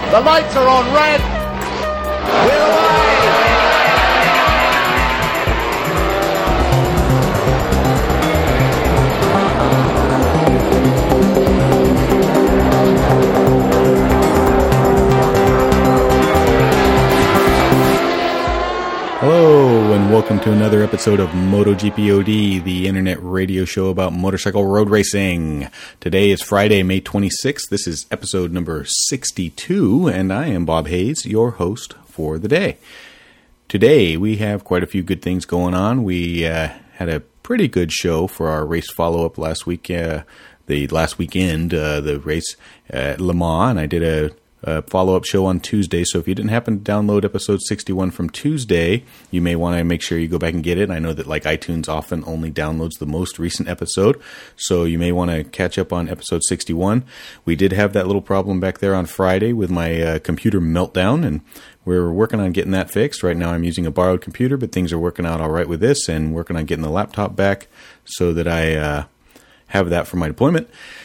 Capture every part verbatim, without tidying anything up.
The lights are on red. We're away. Hello, and welcome to another episode of MotoGP O D, the internet radio show about motorcycle road racing. Today is Friday, May twenty-sixth. This is episode number sixty-two, and I am Bob Hayes, your host for the day. Today, we have quite a few good things going on. We uh, had a pretty good show for our race follow-up last week, uh, the last weekend, uh, the race at Le Mans, and I did a Uh, follow-up show on Tuesday, so if you didn't happen to download episode sixty-one from Tuesday, you may want to make sure you go back and get it. I know that like iTunes often only downloads the most recent episode, so you may want to catch up on episode sixty-one. We did have that little problem back there on Friday with my uh, computer meltdown, and we're working on getting that fixed. Right now I'm using a borrowed computer, but things are working out all right with this, and working on getting the laptop back so that I uh, have that for my deployment.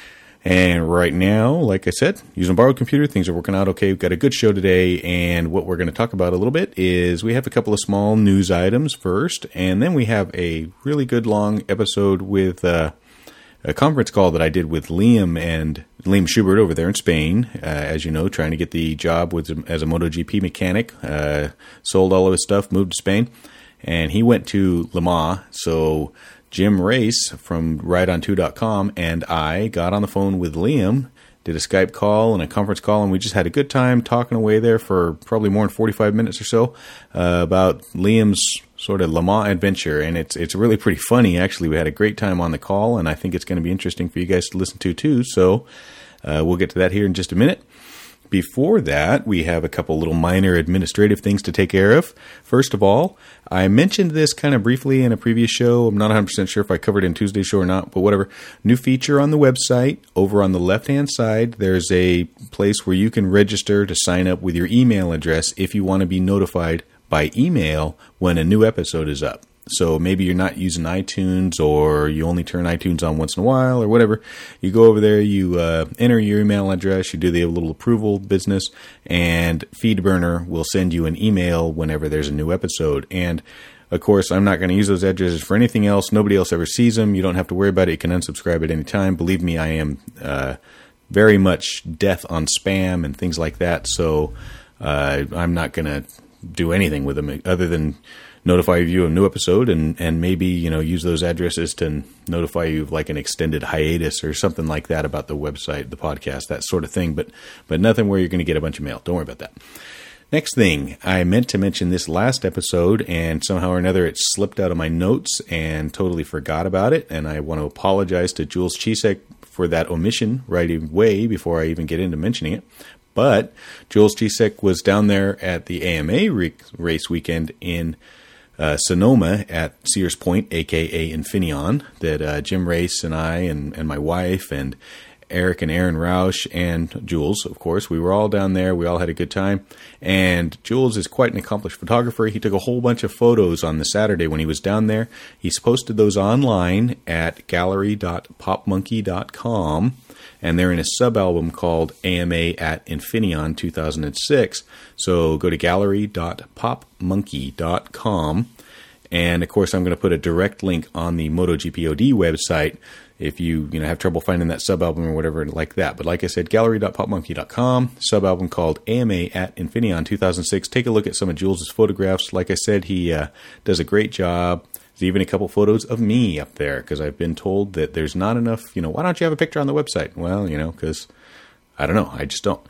And right now, like I said, using a borrowed computer, things are working out okay. We've got a good show today, and what we're going to talk about a little bit is we have a couple of small news items first, and then we have a really good long episode with uh, a conference call that I did with Liam and Liam Schubert over there in Spain, uh, as you know, trying to get the job with as a MotoGP mechanic, uh, sold all of his stuff, moved to Spain, and he went to Le Mans, so Jim Race from ride on two dot com and I got on the phone with Liam, did a Skype call and a conference call, and we just had a good time talking away there for probably more than forty-five minutes or so uh, about Liam's sort of Le Mans adventure, and it's it's really pretty funny, actually. We had a great time on the call, and I think it's going to be interesting for you guys to listen to, too, so uh, we'll get to that here in just a minute. Before that, we have a couple little minor administrative things to take care of. First of all, I mentioned this kind of briefly in a previous show. I'm not one hundred percent sure if I covered it in Tuesday's show or not, but whatever. New feature on the website. Over on the left-hand side, there's a place where you can register to sign up with your email address if you want to be notified by email when a new episode is up. So maybe you're not using iTunes, or you only turn iTunes on once in a while, or whatever. You go over there, you uh, enter your email address, you do the little approval business, and FeedBurner will send you an email whenever there's a new episode. And, of course, I'm not going to use those addresses for anything else. Nobody else ever sees them. You don't have to worry about it. You can unsubscribe at any time. Believe me, I am uh, very much death on spam and things like that, so uh, I'm not going to do anything with them other than notify you of a new episode, and, and maybe, you know, use those addresses to notify you of like an extended hiatus or something like that about the website, the podcast, that sort of thing, but but nothing where you're going to get a bunch of mail. Don't worry about that. Next thing, I meant to mention this last episode, and somehow or another it slipped out of my notes and totally forgot about it, and I want to apologize to Jules Chisek for that omission right away before I even get into mentioning it. But Jules Chisek was down there at the A M A re- race weekend in Uh, Sonoma at Sears Point, a k a. Infineon, that uh, Jim Race and I and, and my wife and Eric and Aaron Roush and Jules, of course, we were all down there. We all had a good time. And Jules is quite an accomplished photographer. He took a whole bunch of photos on the Saturday when he was down there. He's posted those online at gallery dot pop monkey dot com. And they're in a sub-album called A M A at Infineon two thousand six. So go to gallery dot pop monkey dot com. And, of course, I'm going to put a direct link on the MotoGP O D website if you you know have trouble finding that sub-album or whatever like that. But like I said, gallery dot pop monkey dot com, sub-album called A M A at Infineon two thousand six. Take a look at some of Jules' photographs. Like I said, he uh, does a great job. There's even a couple photos of me up there, because I've been told that there's not enough, you know, why don't you have a picture on the website? Well, you know, because I don't know, I just don't.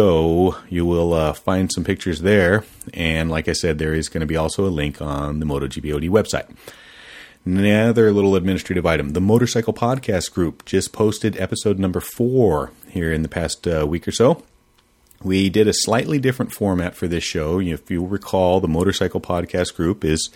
So you will uh, find some pictures there, and like I said, there is going to be also a link on the MotoGP O D website. Another little administrative item. The Motorcycle Podcast Group just posted episode number four here in the past uh, week or so. We did a slightly different format for this show. If you'll recall, the Motorcycle Podcast Group is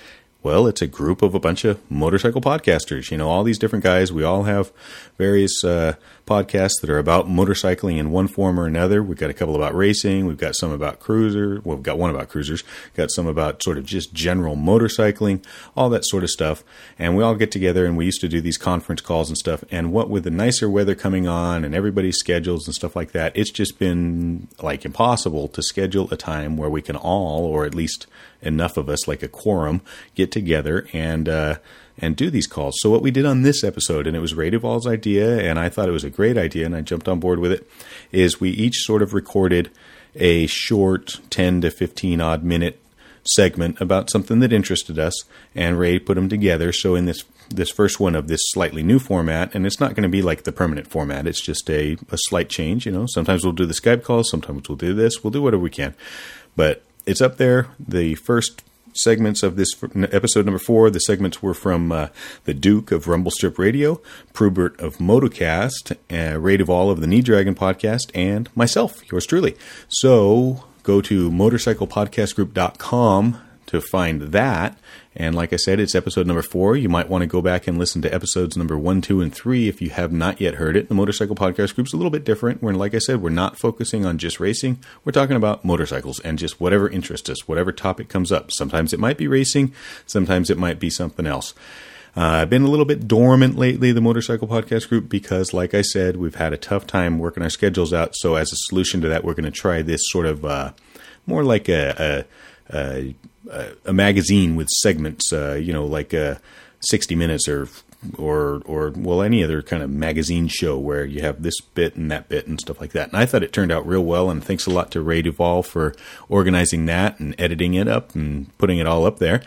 Well, it's a group of a bunch of motorcycle podcasters. You know, all these different guys. We all have various uh, podcasts that are about motorcycling in one form or another. We've got a couple about racing. We've got some about cruiser. Well, we've got one about cruisers. Got some about sort of just general motorcycling, all that sort of stuff. And we all get together, and we used to do these conference calls and stuff. And what with the nicer weather coming on and everybody's schedules and stuff like that, it's just been like impossible to schedule a time where we can all, or at least enough of us, like a quorum, get together and uh, and do these calls. So what we did on this episode, and it was Ray Duvall's idea, and I thought it was a great idea, and I jumped on board with it, is we each sort of recorded a short ten to fifteen odd minute segment about something that interested us, and Ray put them together. So in this this first one of this slightly new format, and it's not going to be like the permanent format, it's just a, a slight change. You know, sometimes we'll do the Skype calls, sometimes we'll do this, we'll do whatever we can. But it's up there. The first segments of this episode number four, the segments were from uh, the Duke of Rumble Strip Radio, Prubert of Motocast, uh, Ray Duvall of the Knee Dragon Podcast, and myself, yours truly. So go to motorcycle podcast group dot com to find that. And like I said, it's episode number four. You might want to go back and listen to episodes number one, two, and three if you have not yet heard it. The Motorcycle Podcast Group's a little bit different. Where, like I said, we're not focusing on just racing. We're talking about motorcycles and just whatever interests us, whatever topic comes up. Sometimes it might be racing. Sometimes it might be something else. Uh, I've been a little bit dormant lately, the Motorcycle Podcast Group, because, like I said, we've had a tough time working our schedules out. So as a solution to that, we're going to try this sort of uh, more like a... a Uh, a magazine with segments, uh, you know, like uh, sixty minutes or, or, or, well, any other kind of magazine show where you have this bit and that bit and stuff like that. And I thought it turned out real well, and thanks a lot to Ray Duvall for organizing that and editing it up and putting it all up there.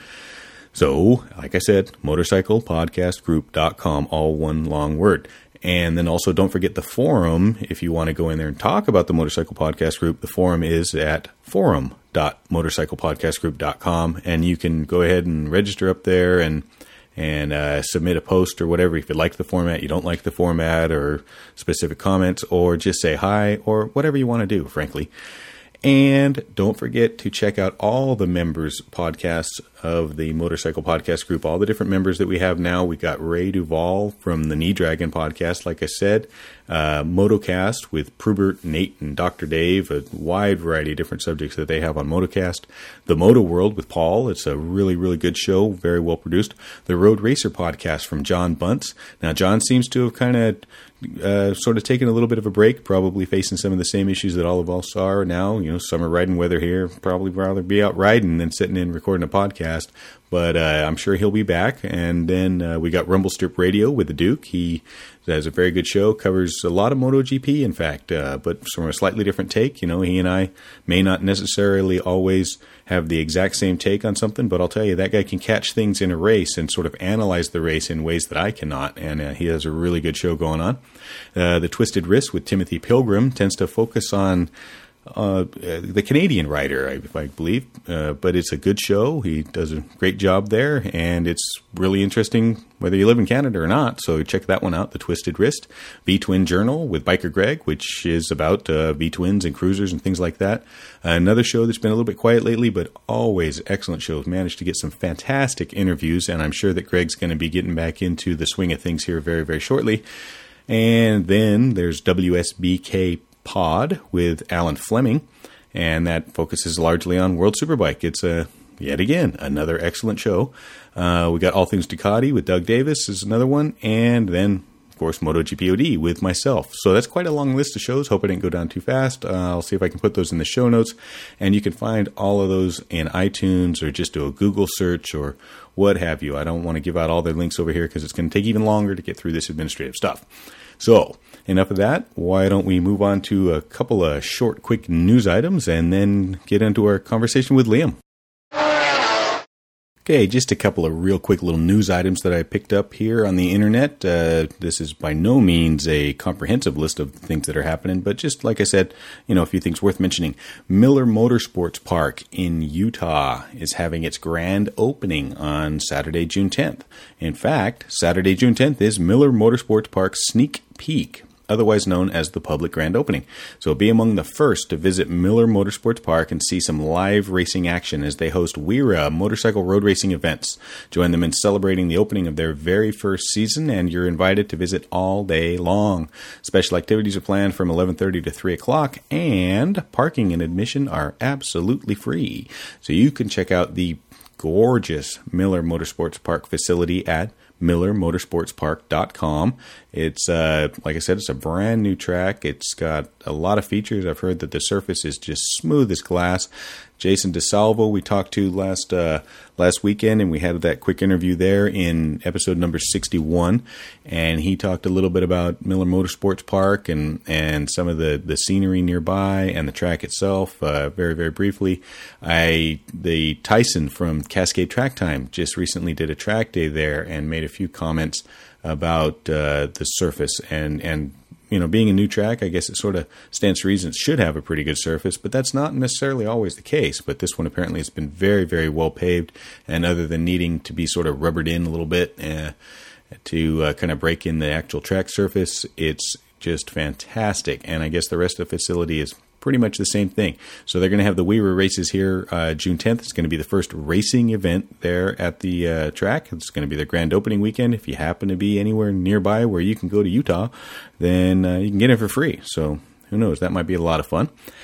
So, like I said, motorcycle podcast group dot com, all one long word. And then also don't forget the forum. If you want to go in there and talk about the Motorcycle Podcast Group, the forum is at forum dot motorcycle podcast group dot com, and you can go ahead and register up there and and uh, submit a post or whatever. If you like the format, you don't like the format, or specific comments, or just say hi, or whatever you want to do, frankly. And don't forget to check out all the members' podcasts of the Motorcycle Podcast Group, all the different members that we have now. We got Ray Duvall from the Knee Dragon Podcast, like I said, uh, Motocast with Prubert, Nate, and Doctor Dave, a wide variety of different subjects that they have on Motocast. The Moto World with Paul, it's a really, really good show, very well produced. The Road Racer Podcast from John Bunce. Now, John seems to have kind of Uh, sort of taking a little bit of a break, probably facing some of the same issues that all of us are now. You know, summer riding weather here, probably rather be out riding than sitting in recording a podcast. But uh, I'm sure he'll be back. And then uh, we got Rumble Strip Radio with the Duke. He has a very good show, covers a lot of MotoGP, in fact, uh, but from a slightly different take. You know, he and I may not necessarily always have the exact same take on something, but I'll tell you, that guy can catch things in a race and sort of analyze the race in ways that I cannot, and uh, he has a really good show going on. Uh, the Twisted Wrist with Timothy Pilgrim tends to focus on uh, the Canadian rider, I, I believe, uh, but it's a good show. He does a great job there, and it's really interesting whether you live in Canada or not, so check that one out, The Twisted Wrist. V-Twin Journal with Biker Greg, which is about uh, V-Twins and cruisers and things like that. Uh, another show that's been a little bit quiet lately, but always excellent shows. Managed to get some fantastic interviews, and I'm sure that Greg's going to be getting back into the swing of things here very, very shortly. And then there's W S B K Pod with Alan Fleming, and that focuses largely on World Superbike. It's a yet again another excellent show. Uh, we got All Things Ducati with Doug Davis is another one, and then of course MotoGP O D with myself. So that's quite a long list of shows. Hope I didn't go down too fast. Uh, I'll see if I can put those in the show notes, and you can find all of those in iTunes or just do a Google search or what have you. I don't want to give out all their links over here because it's going to take even longer to get through this administrative stuff. So, enough of that. Why don't we move on to a couple of short, quick news items and then get into our conversation with Liam. Okay, just a couple of real quick little news items that I picked up here on the internet. Uh, this is by no means a comprehensive list of things that are happening, but just like I said, you know, a few things worth mentioning. Miller Motorsports Park in Utah is having its grand opening on Saturday, June tenth. In fact, Saturday, June tenth is Miller Motorsports Park's sneak peek otherwise known as the public grand opening. So be among the first to visit Miller Motorsports Park and see some live racing action as they host WERA motorcycle road racing events. Join them in celebrating the opening of their very first season, and you're invited to visit all day long. Special activities are planned from eleven thirty to three o'clock, and parking and admission are absolutely free. So you can check out the gorgeous Miller Motorsports Park facility at miller motorsports park dot com. It's, uh, like I said, it's a brand new track. It's got a lot of features. I've heard that the surface is just smooth as glass. Jason DeSalvo we talked to last uh, last weekend, and we had that quick interview there in episode number sixty-one, and he talked a little bit about Miller Motorsports Park and, and some of the, the scenery nearby and the track itself, uh, very, very briefly. I the Tyson from Cascade Track Time just recently did a track day there and made a few comments about uh, the surface and, and you know, being a new track, I guess it sort of stands to reason it should have a pretty good surface, but that's not necessarily always the case. But this one apparently has been very, very well paved, and other than needing to be sort of rubbered in a little bit uh, to uh, kind of break in the actual track surface, it's just fantastic. And I guess the rest of the facility is pretty much the same thing. So they're going to have the WERA races here uh, June tenth. It's going to be the first racing event there at the uh, track. It's going to be the grand opening weekend. If you happen to be anywhere nearby where you can go to Utah, then uh, you can get in for free. So who knows? That might be a lot of fun.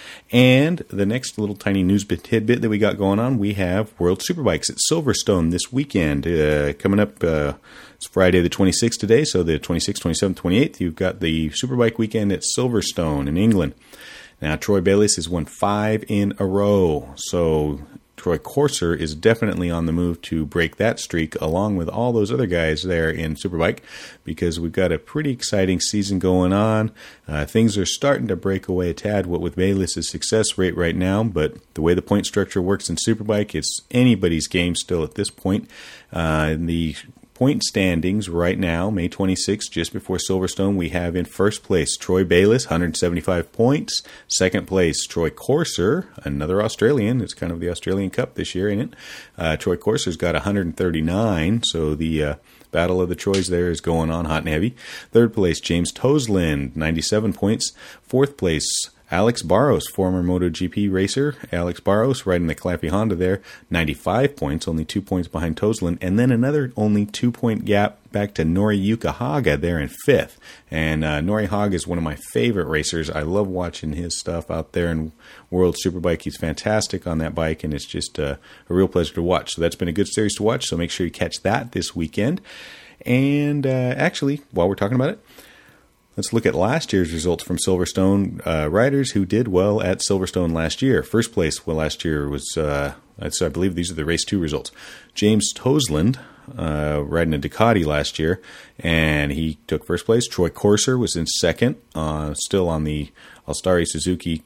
And the next little tiny news tidbit that we got going on, we have World Superbikes at Silverstone this weekend. Uh, coming up, uh, it's Friday the twenty-sixth today, so the twenty-sixth, twenty-seventh, twenty-eighth, you've got the Superbike weekend at Silverstone in England. Now, Troy Bayliss has won five in a row, so Troy Corser is definitely on the move to break that streak, along with all those other guys there in Superbike, because we've got a pretty exciting season going on. Uh, things are starting to break away a tad what with Bayliss's success rate right now, but the way the point structure works in Superbike, it's anybody's game still at this point. Uh, in the point standings right now, May twenty-sixth, just before Silverstone, we have in first place Troy Bayliss, one hundred seventy-five points. Second place, Troy Corser, another Australian. It's kind of the Australian Cup this year, ain't it? Uh, Troy Corser's got one hundred thirty-nine, so the uh, Battle of the Troys there is going on hot and heavy. Third place, James Tosland, ninety-seven points. Fourth place, Alex Barros, former MotoGP racer. Alex Barros riding the Claffey Honda there, ninety-five points, only two points behind Tosland. And then another only two-point gap back to Noriyuki Haga there in fifth. And uh, Nori Haga is one of my favorite racers. I love watching his stuff out there in World Superbike. He's fantastic on that bike, and it's just uh, a real pleasure to watch. So that's been a good series to watch, so make sure you catch that this weekend. And uh, actually, while we're talking about it, let's look at last year's results from Silverstone uh, riders who did well at Silverstone last year. First place well last year was, uh, I believe these are the race two results. James Tosland, uh, riding a Ducati last year, and he took first place. Troy Corser was in second, uh, still on the Alstari Suzuki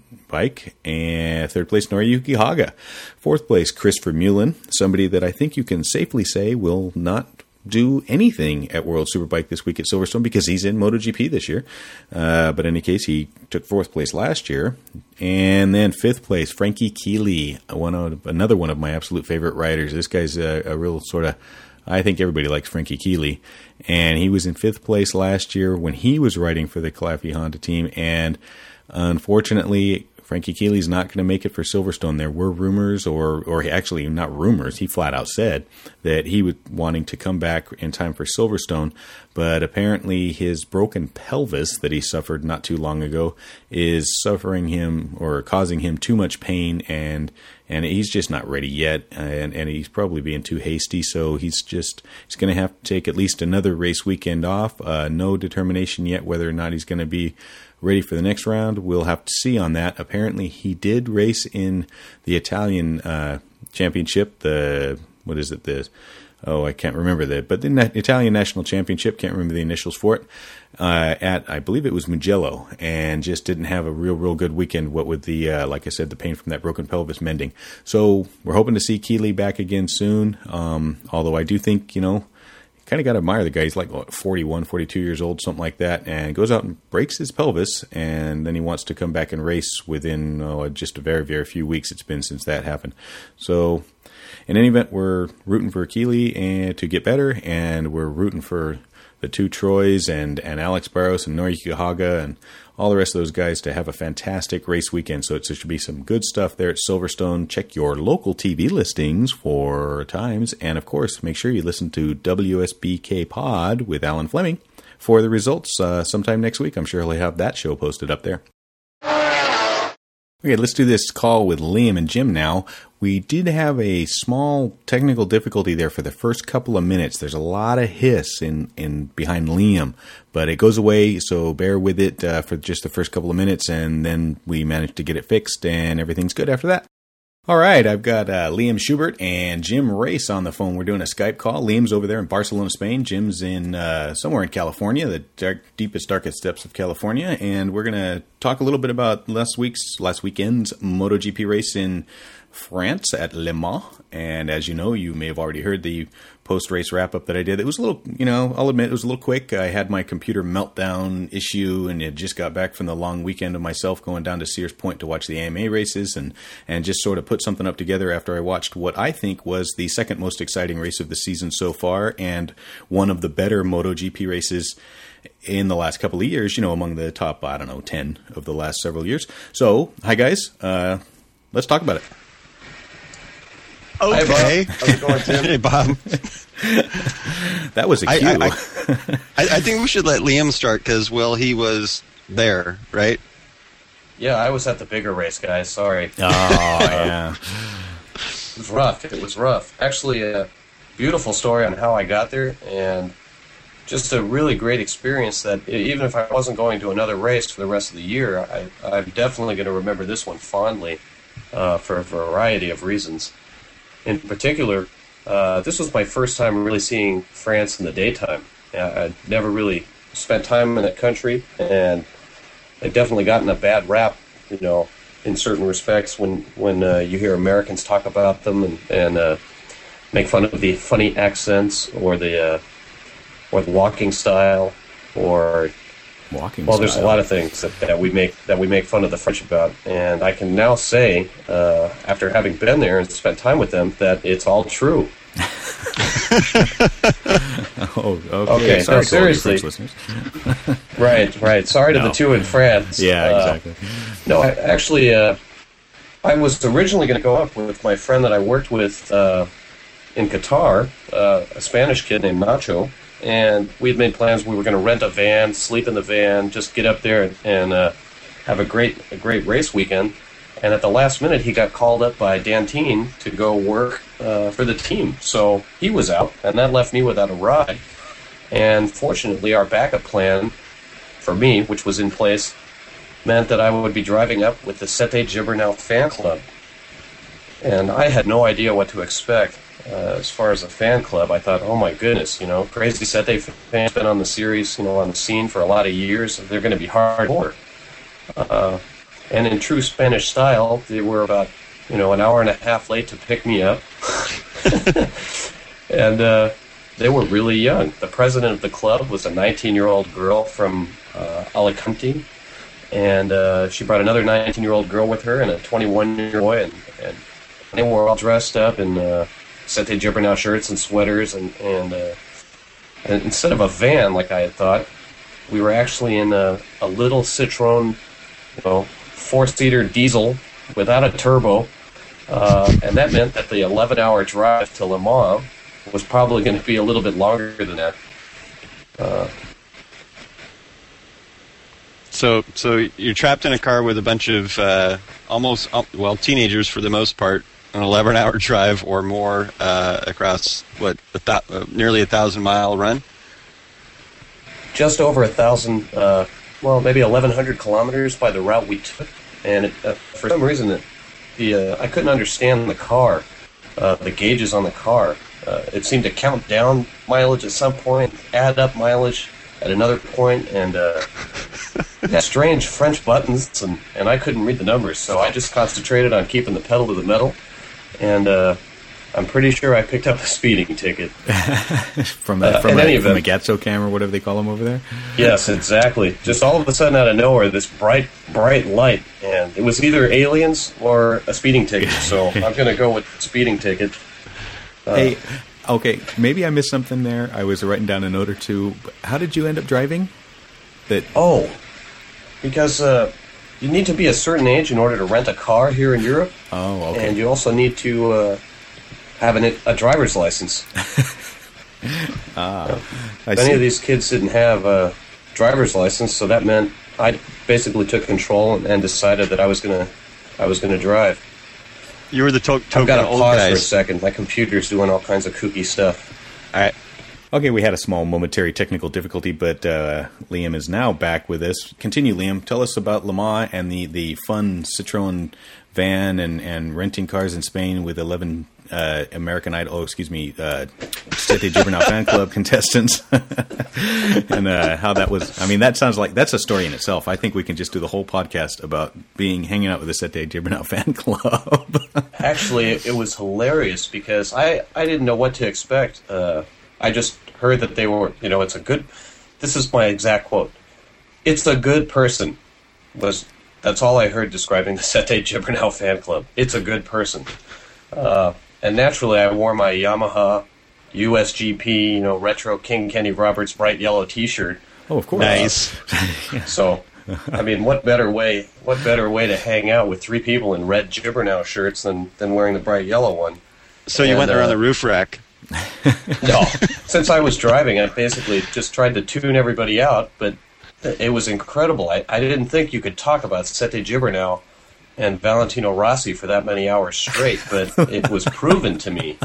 bike. And third place, Noriyuki Haga. Fourth place, Christopher Mullen, somebody that I think you can safely say will not do anything at World Superbike this week at Silverstone because he's in MotoGP this year. Uh, but in any case, he took fourth place last year. And then fifth place, Frankie Keeley, one of, another one of my absolute favorite riders. This guy's a, a real sort of, I think everybody likes Frankie Keeley. And he was in fifth place last year when he was riding for the Claffey Honda team. And unfortunately, Frankie Keeley's not going to make it for Silverstone. There were rumors, or or actually not rumors, he flat out said that he was wanting to come back in time for Silverstone, but apparently his broken pelvis that he suffered not too long ago is suffering him or causing him too much pain, and and he's just not ready yet, and, and he's probably being too hasty, so he's just he's going to have to take at least another race weekend off. Uh, no determination yet whether or not he's going to be ready for the next round. We'll have to see on that. Apparently, he did race in the Italian uh, championship. The what is it? The oh, I can't remember that. But the Na- Italian National Championship. Can't remember the initials for it. Uh, at I believe it was Mugello, and just didn't have a real, real good weekend. What with the uh, like I said, the pain from that broken pelvis mending. So we're hoping to see Keeley back again soon. Um, although I do think you know. Kind of got to admire the guy. He's like what, forty-one, forty-two years old, something like that, and goes out and breaks his pelvis, and then he wants to come back and race within oh, just a very, very few weeks it's been since that happened. So in any event, we're rooting for Keeley and to get better, and we're rooting for the two Troys and, and Alex Barros and Noriyuki Haga and all the rest of those guys to have a fantastic race weekend. So it should be some good stuff there at Silverstone. Check your local T V listings for times. And, of course, make sure you listen to W S B K Pod with Alan Fleming for the results uh, sometime next week. I'm sure he'll have that show posted up there. Okay, let's do this call with Liam and Jim now. We did have a small technical difficulty there for the first couple of minutes. There's a lot of hiss in, in behind Liam, but it goes away, so bear with it uh, for just the first couple of minutes, and then we managed to get it fixed, and everything's good after that. All right, I've got uh, Liam Schubert and Jim Race on the phone. We're doing a Skype call. Liam's over there in Barcelona, Spain. Jim's in uh, somewhere in California, the dark, deepest, darkest depths of California. And we're going to talk a little bit about last week's, last weekend's MotoGP race in France at Le Mans. And as you know, you may have already heard the post-race wrap-up that I did. It was a little, you know, I'll admit it was a little quick. I had my computer meltdown issue, and it just got back from the long weekend of myself going down to Sears Point to watch the A M A races and, and just sort of put something up together after I watched what I think was the second most exciting race of the season so far and one of the better MotoGP races in the last couple of years, you know, among the top, I don't know, ten of the last several years. So, hi guys, uh, let's talk about it. Okay. Hi, Bob. How's it going, Tim? Hey, Bob. That was a cue. I, I, I, I think we should let Liam start because, well, he was there, right? Yeah, I was at the bigger race, guys. Sorry. Oh, yeah. It was rough. It was rough. Actually, a beautiful story on how I got there, and just a really great experience that even if I wasn't going to another race for the rest of the year, I, I'm definitely going to remember this one fondly uh, for a variety of reasons. In particular, uh, this was my first time really seeing France in the daytime. I'd never really spent time in that country, and I've definitely gotten a bad rap, you know, in certain respects when, when uh, you hear Americans talk about them and, and uh, make fun of the funny accents or the uh, or the walking style or walking well, style. There's a lot of things that, that we make that we make fun of the French about, and I can now say, uh, after having been there and spent time with them, that it's all true. oh, okay. okay Sorry, no, seriously. listeners. right, right. Sorry no. to the two in France. Yeah, uh, exactly. No, I, actually, uh, I was originally going to go up with my friend that I worked with uh, in Qatar, uh, a Spanish kid named Nacho. And we had made plans. We were going to rent a van, sleep in the van, just get up there and, and uh, have a great a great race weekend. And at the last minute, he got called up by Dantine to go work uh, for the team. So he was out, and that left me without a ride. And fortunately, our backup plan for me, which was in place, meant that I would be driving up with the Sete Gibernau fan club. And I had no idea what to expect. Uh, as far as a fan club, I thought, oh my goodness, you know, crazy Sete fans been on the series, you know, on the scene for a lot of years. They're going to be hardcore. Uh, and in true Spanish style, they were about, you know, an hour and a half late to pick me up. and uh, they were really young. The president of the club was a nineteen-year-old girl from uh, Alicante, and uh, she brought another nineteen-year-old girl with her and a twenty-one-year-old boy, and, and they were all dressed up in Uh, Sete Gibernau shirts and sweaters, and and, uh, and instead of a van like I had thought, we were actually in a, a little Citroen, you know, four-seater diesel without a turbo, uh, and that meant that the eleven-hour drive to Le Mans was probably going to be a little bit longer than that. Uh, so, so you're trapped in a car with a bunch of uh, almost well teenagers for the most part. An eleven-hour drive or more uh, across what a th- uh, nearly a thousand-mile run. Just over a thousand, uh, well, maybe eleven hundred kilometers by the route we took, and it, uh, for some reason, it, the uh, I couldn't understand the car, uh, the gauges on the car. Uh, it seemed to count down mileage at some point, add up mileage at another point, and uh, it had strange French buttons, and, and I couldn't read the numbers, so I just concentrated on keeping the pedal to the metal. And uh, I'm pretty sure I picked up a speeding ticket. from a, uh, from, a, from event, a Gatso cam or whatever they call them over there? Yes, exactly. Just all of a sudden out of nowhere, this bright, bright light. And it was either aliens or a speeding ticket. So I'm going to go with speeding ticket. Uh, hey, Okay, maybe I missed something there. I was writing down a note or two. But how did you end up driving? That Oh, because uh, you need to be a certain age in order to rent a car here in Europe. Oh, okay. And you also need to uh, have an, a driver's license. ah, I Many see. of these kids didn't have a driver's license, so that meant I basically took control and, and decided that I was gonna, I was gonna drive. You were the to- I've token got to old pause for a guys. second. My computer's doing all kinds of kooky stuff. All right. Okay, we had a small momentary technical difficulty, but uh, Liam is now back with us. Continue, Liam. Tell us about Le Mans and the, the fun Citroen van and, and renting cars in Spain with eleven uh, American Idol, oh, excuse me, uh, Sete Gibernau fan club contestants. and uh, how that was. I mean, that sounds like that's a story in itself. I think we can just do the whole podcast about being hanging out with the Sete Gibernau fan club. Actually, it was hilarious because I, I didn't know what to expect. Uh, I just heard that they were, you know, it's a good, this is my exact quote, it's a good person, was, that's all I heard describing the Sete Gibernau fan club. It's a good person. Uh, and naturally, I wore my Yamaha U S G P, you know, retro King Kenny Roberts bright yellow T-shirt. Oh, of course. Nice. So, I mean, what better way, what better way to hang out with three people in red Gibernau shirts than, than wearing the bright yellow one? So you And, went there uh, on the roof rack. No. Since I was driving, I basically just tried to tune everybody out, but it was incredible. I, I didn't think you could talk about Sete Gibernau and Valentino Rossi for that many hours straight, but it was proven to me.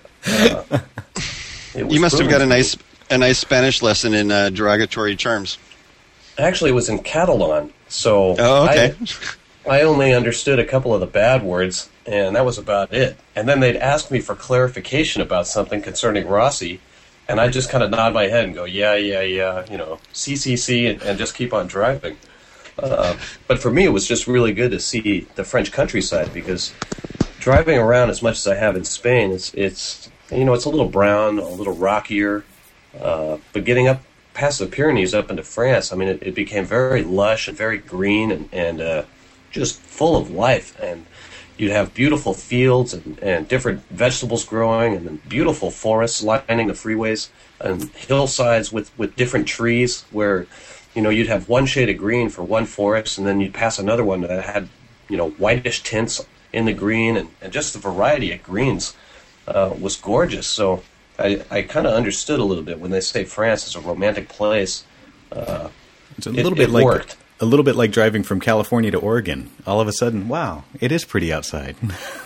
Uh, it was You must have proven got a to me. nice a nice Spanish lesson in uh, derogatory terms. Actually, it was in Catalan, so Oh, okay. I, I only understood a couple of the bad words, and that was about it. And then they'd ask me for clarification about something concerning Rossi, and I'd just kind of nod my head and go, yeah, yeah, yeah, you know, C C C, and, and just keep on driving. Uh, but for me, it was just really good to see the French countryside, because driving around as much as I have in Spain, it's, it's you know, it's a little brown, a little rockier, uh, but getting up past the Pyrenees up into France, I mean, it, it became very lush and very green and, and uh, just full of life. And you'd have beautiful fields and, and different vegetables growing, and then beautiful forests lining the freeways, and hillsides with, with different trees where, you know, you'd have one shade of green for one forest, and then you'd pass another one that had, you know, whitish tints in the green, and, and just the variety of greens uh, was gorgeous. So I, I kind of understood a little bit when they say France is a romantic place. Uh, It's a It- little bit it like worked. a little bit like driving from California to Oregon. All of a sudden, wow, it is pretty outside.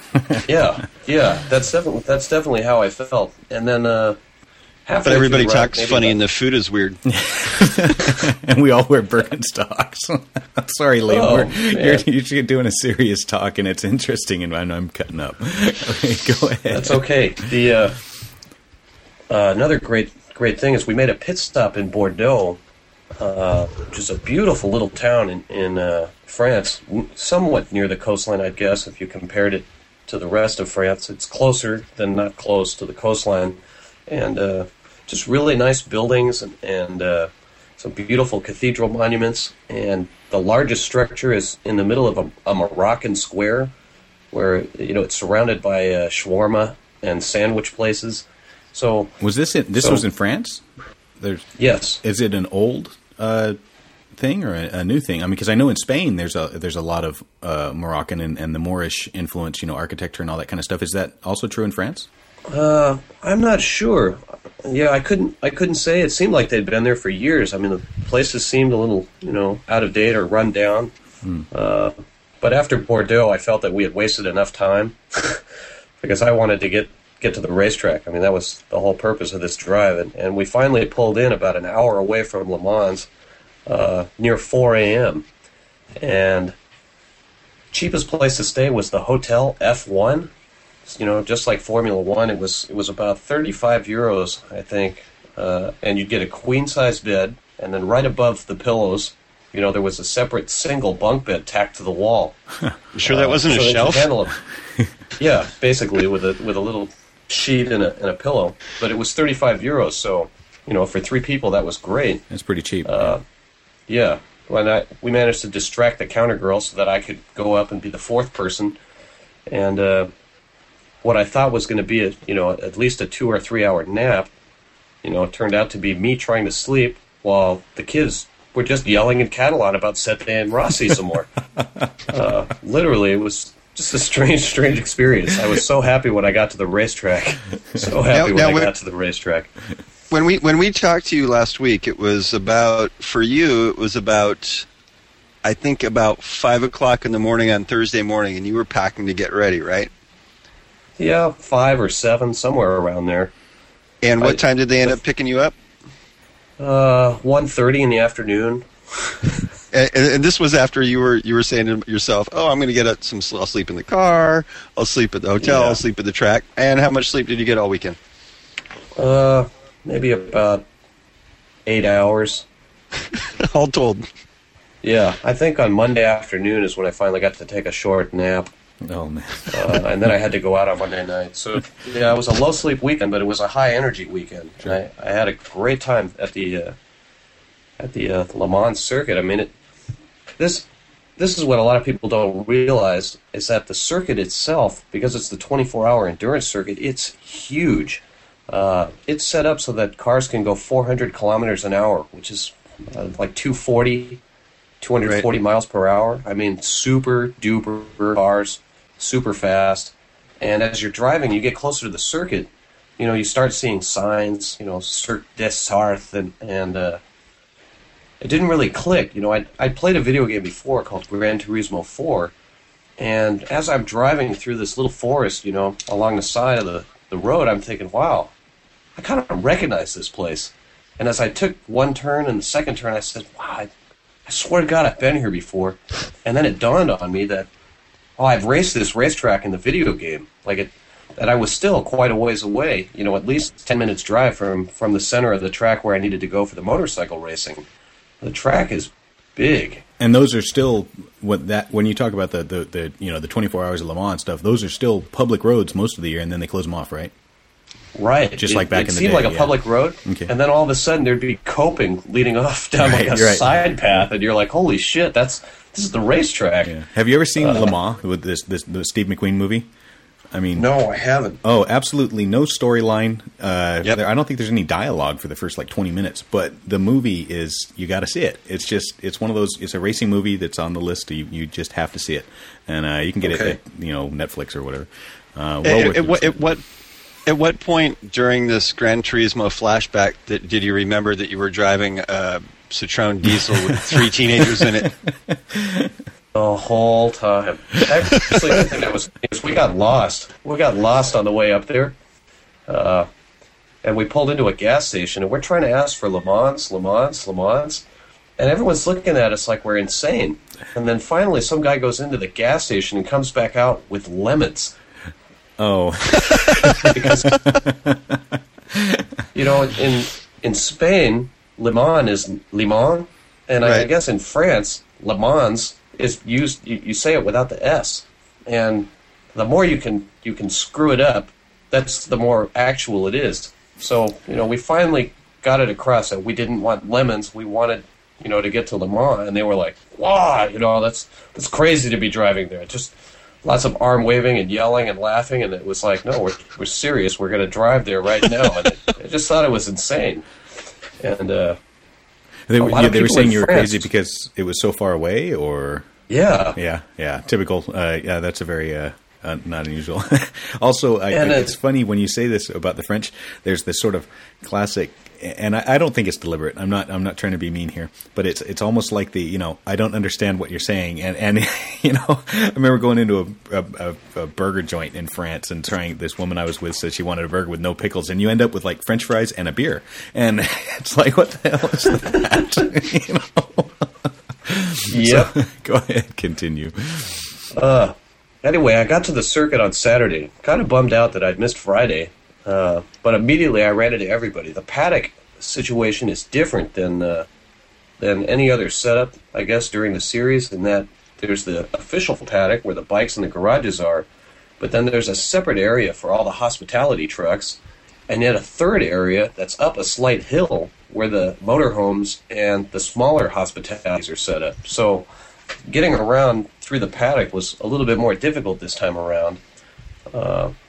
yeah, yeah, that's definitely that's definitely how I felt. And then uh, halfway But everybody through the ride, talks maybe funny about- and the food is weird. And we all wear Birkenstocks. Sorry, Liam, Oh, we're, man. you're, you're doing a serious talk, and it's interesting, and I'm, I'm cutting up. Okay, go ahead. That's okay. The uh, uh, another great great thing is we made a pit stop in Bordeaux, uh, which is a beautiful little town in in uh, France, w- somewhat near the coastline, I'd guess, if you compared it to the rest of France. It's closer than not close to the coastline, and uh, just really nice buildings and, and uh, some beautiful cathedral monuments. And the largest structure is in the middle of a, a Moroccan square, where, you know, it's surrounded by uh, shawarma and sandwich places. So, Was this in, this So- was in France? There's yes. is it an old uh, thing or a, a new thing? I mean, because I know in Spain there's a there's a lot of uh, Moroccan and, and the Moorish influence, you know, architecture and all that kind of stuff. Is that also true in France? Uh, I'm not sure. Yeah, I couldn't. I couldn't say. It seemed like they'd been there for years. I mean, the places seemed a little, you know, out of date or run down. Hmm. Uh, but after Bordeaux, I felt that we had wasted enough time because I wanted to get get to the racetrack. I mean, that was the whole purpose of this drive, and, and we finally pulled in about an hour away from Le Mans, uh, near four a.m. And cheapest place to stay was the Hotel F one. You know, just like Formula One, it was it was about thirty-five euros, I think, uh, and you'd get a queen size bed, and then right above the pillows, you know, there was a separate single bunk bed tacked to the wall. You sure that wasn't So a they could shelf? handle it. Yeah, basically with a with a little sheet and a and a pillow, but it was thirty-five euros. So, you know, for three people, that was great. That's pretty cheap. Uh, yeah, when I we managed to distract the counter girl so that I could go up and be the fourth person, and uh, what I thought was going to be, a, you know, at least a two or three hour nap, you know, it turned out to be me trying to sleep while the kids were just yelling in Catalan about Sete and Rossi some more. uh, literally, it was just a strange, strange experience. I was so happy when I got to the racetrack. So happy now, now when I got to the racetrack. When we when we talked to you last week, it was about, for you, it was about, I think about five o'clock in the morning on Thursday morning, and you were packing to get ready, right? Yeah, five or seven, somewhere around there. And what I, time did they end up picking you up? Uh, one thirty in the afternoon. and, and this was after you were you were saying to yourself, "Oh, I'm going to get a, some. I'll sleep in the car. I'll sleep at the hotel. Yeah. I'll sleep at the track." And how much sleep did you get all weekend? Uh, maybe about eight hours. All told. Yeah, I think on Monday afternoon is when I finally got to take a short nap. Oh, man. uh, and then I had to go out on Monday night. So, yeah, it was a low-sleep weekend, but it was a high-energy weekend. Sure. I, I had a great time at the uh, at the uh, Le Mans circuit. I mean, it, this this is what a lot of people don't realize, is that the circuit itself, because it's the twenty-four hour endurance circuit, it's huge. Uh, it's set up so that cars can go four hundred kilometers an hour, which is uh, like two forty, two hundred forty right. miles per hour. I mean, super duper cars, super fast. And as you're driving, you get closer to the circuit, you know, you start seeing signs, you know, Cirque des Sarthe, and, and uh, it didn't really click. You know, I I played a video game before called Gran Turismo four, and as I'm driving through this little forest, you know, along the side of the, the road, I'm thinking, wow, I kind of recognize this place. And as I took one turn and the second turn, I said, wow, I, I swear to God, I've been here before. And then it dawned on me that, oh, I've raced this racetrack in the video game. Like it, that I was still quite a ways away, you know, at least ten minutes drive from, from the center of the track where I needed to go for the motorcycle racing. The track is big. And those are still what that when you talk about the, the, the you know the twenty-four hours of Le Mans stuff, those are still public roads most of the year, and then they close them off, right? Right. Just it, like back it in the day. It seemed like a yeah. public road, okay. And then all of a sudden there'd be coping leading off down right, like a right. side path, and you're like, holy shit, that's this is the racetrack. Yeah. Have you ever seen uh, Le Mans with this this the Steve McQueen movie? I mean, no, I haven't. Oh, absolutely no storyline. Uh, yep. there, I don't think there's any dialogue for the first like twenty minutes, but the movie is, you got to see it. It's just, it's one of those, it's a racing movie that's on the list. You, you just have to see it. And uh, you can get okay. it at, you know, Netflix or whatever. Uh, well at, worth at, what, listening. at, what, at what point during this Gran Turismo flashback that, did you remember that you were driving a Citroen diesel with three teenagers in it? The whole time. Actually, I think that was we got lost. We got lost on the way up there, uh, and we pulled into a gas station, and we're trying to ask for Le Mans, Le Mans, Le Mans, and everyone's looking at us like we're insane. And then finally, some guy goes into the gas station and comes back out with lemons. Oh, because you know, in in Spain, Le Mans is Le Mans, and I, right. I guess in France, Le Mans is used. You, you say it without the S, and the more you can you can screw it up, that's the more actual it is. So you know, we finally got it across that we didn't want lemons. We wanted, you know, to get to Le Mans, and they were like, "Wow, you know, that's that's crazy to be driving there." Just lots of arm waving and yelling and laughing, and it was like, "No, we're we're serious. We're going to drive there right now." And it, I just thought it was insane, and. uh They, A lot yeah, of they were people saying in you were France- crazy because it was so far away, or Yeah. yeah, yeah, typical. Uh, yeah, that's a very uh, uh, not unusual. Also, I, And it's it- funny when you say this about the French. There's this sort of classic, and I, I don't think it's deliberate. I'm not. I'm not trying to be mean here, but it's it's almost like the you know I don't understand what you're saying, and and you know I remember going into a, a, a burger joint in France and trying. This woman I was with said she wanted a burger with no pickles, and you end up with like French fries and a beer, and it's like, what the hell is that? you know. Yep. So, go ahead, continue. Uh, anyway, I got to the circuit on Saturday. Kind of bummed out that I'd missed Friday, uh, but immediately I ran into everybody. The paddock situation is different than uh, than any other setup, I guess, during the series, in that there's the official paddock where the bikes and the garages are, but then there's a separate area for all the hospitality trucks, and yet a third area that's up a slight hill where the motorhomes and the smaller hospitalities are set up. So getting around through the paddock was a little bit more difficult this time around. Uh,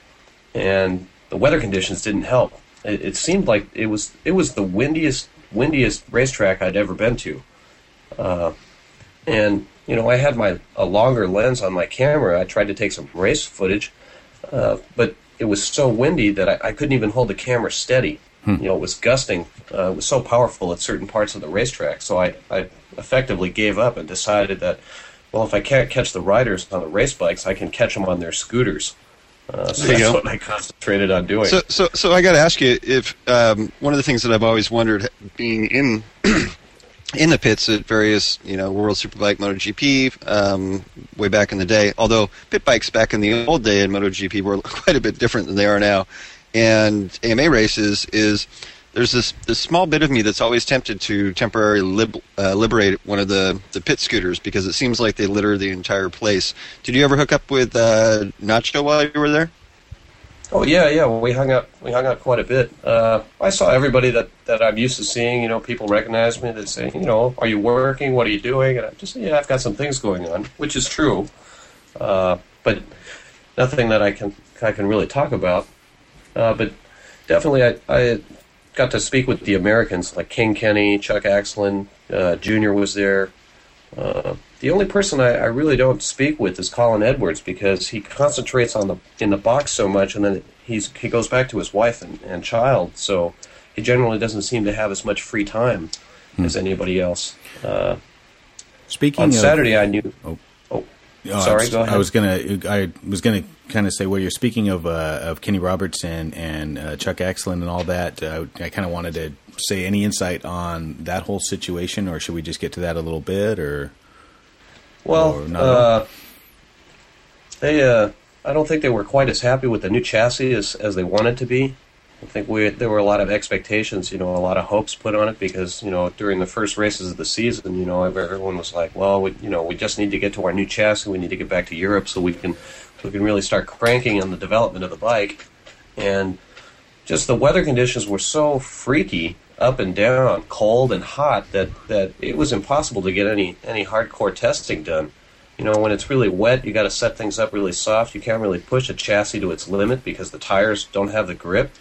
and the weather conditions didn't help. It, it seemed like it was it was the windiest windiest racetrack I'd ever been to, uh, and you know I had my a longer lens on my camera. I tried to take some race footage, uh, but it was so windy that I, I couldn't even hold the camera steady. Hmm. You know, it was gusting. Uh, it was so powerful at certain parts of the racetrack. So I, I effectively gave up and decided that, well, if I can't catch the riders on the race bikes, I can catch them on their scooters. Uh, so that's what I concentrated on doing. So, so, so I got to ask you if um, one of the things that I've always wondered, being in in the pits at various, you know, World Superbike, MotoGP, um, way back in the day. Although pit bikes back in the old day in MotoGP were quite a bit different than they are now, and A M A races is. There's this, this small bit of me that's always tempted to temporarily lib, uh, liberate one of the, the pit scooters because it seems like they litter the entire place. Did you ever hook up with uh, Nacho while you were there? Oh yeah, yeah. Well, we hung out. We hung out quite a bit. Uh, I saw everybody that, that I'm used to seeing. You know, people recognize me. They say, you know, are you working? What are you doing? And I just say, yeah, I've got some things going on, which is true, uh, but nothing that I can I can really talk about. Uh, but definitely, I. I got to speak with the Americans like King Kenny, Chuck Axelin, uh, Junior was there. Uh, the only person I, I really don't speak with is Colin Edwards because he concentrates on the in the box so much, and then he's he goes back to his wife and, and child, so he generally doesn't seem to have as much free time hmm. as anybody else. Uh, Speaking on of, Saturday, I knew. Oh. Oh. Oh, Sorry, I was, go ahead. I was gonna, I was gonna kind of say, well, you're speaking of uh, of Kenny Roberts and and uh, Chuck Axelin and all that. Uh, I kind of wanted to say any insight on that whole situation, or should we just get to that a little bit, or well, or not uh, they, uh, I don't think they were quite as happy with the new chassis as as they wanted to be. I think we there were a lot of expectations, you know, a lot of hopes put on it because, you know, during the first races of the season, you know, everyone was like, well, we, you know, we just need to get to our new chassis. We need to get back to Europe so we can we can really start cranking on the development of the bike. And just the weather conditions were so freaky, up and down, cold and hot, that, that it was impossible to get any, any hardcore testing done. You know, when it's really wet, you got to set things up really soft. You can't really push a chassis to its limit because the tires don't have the grip.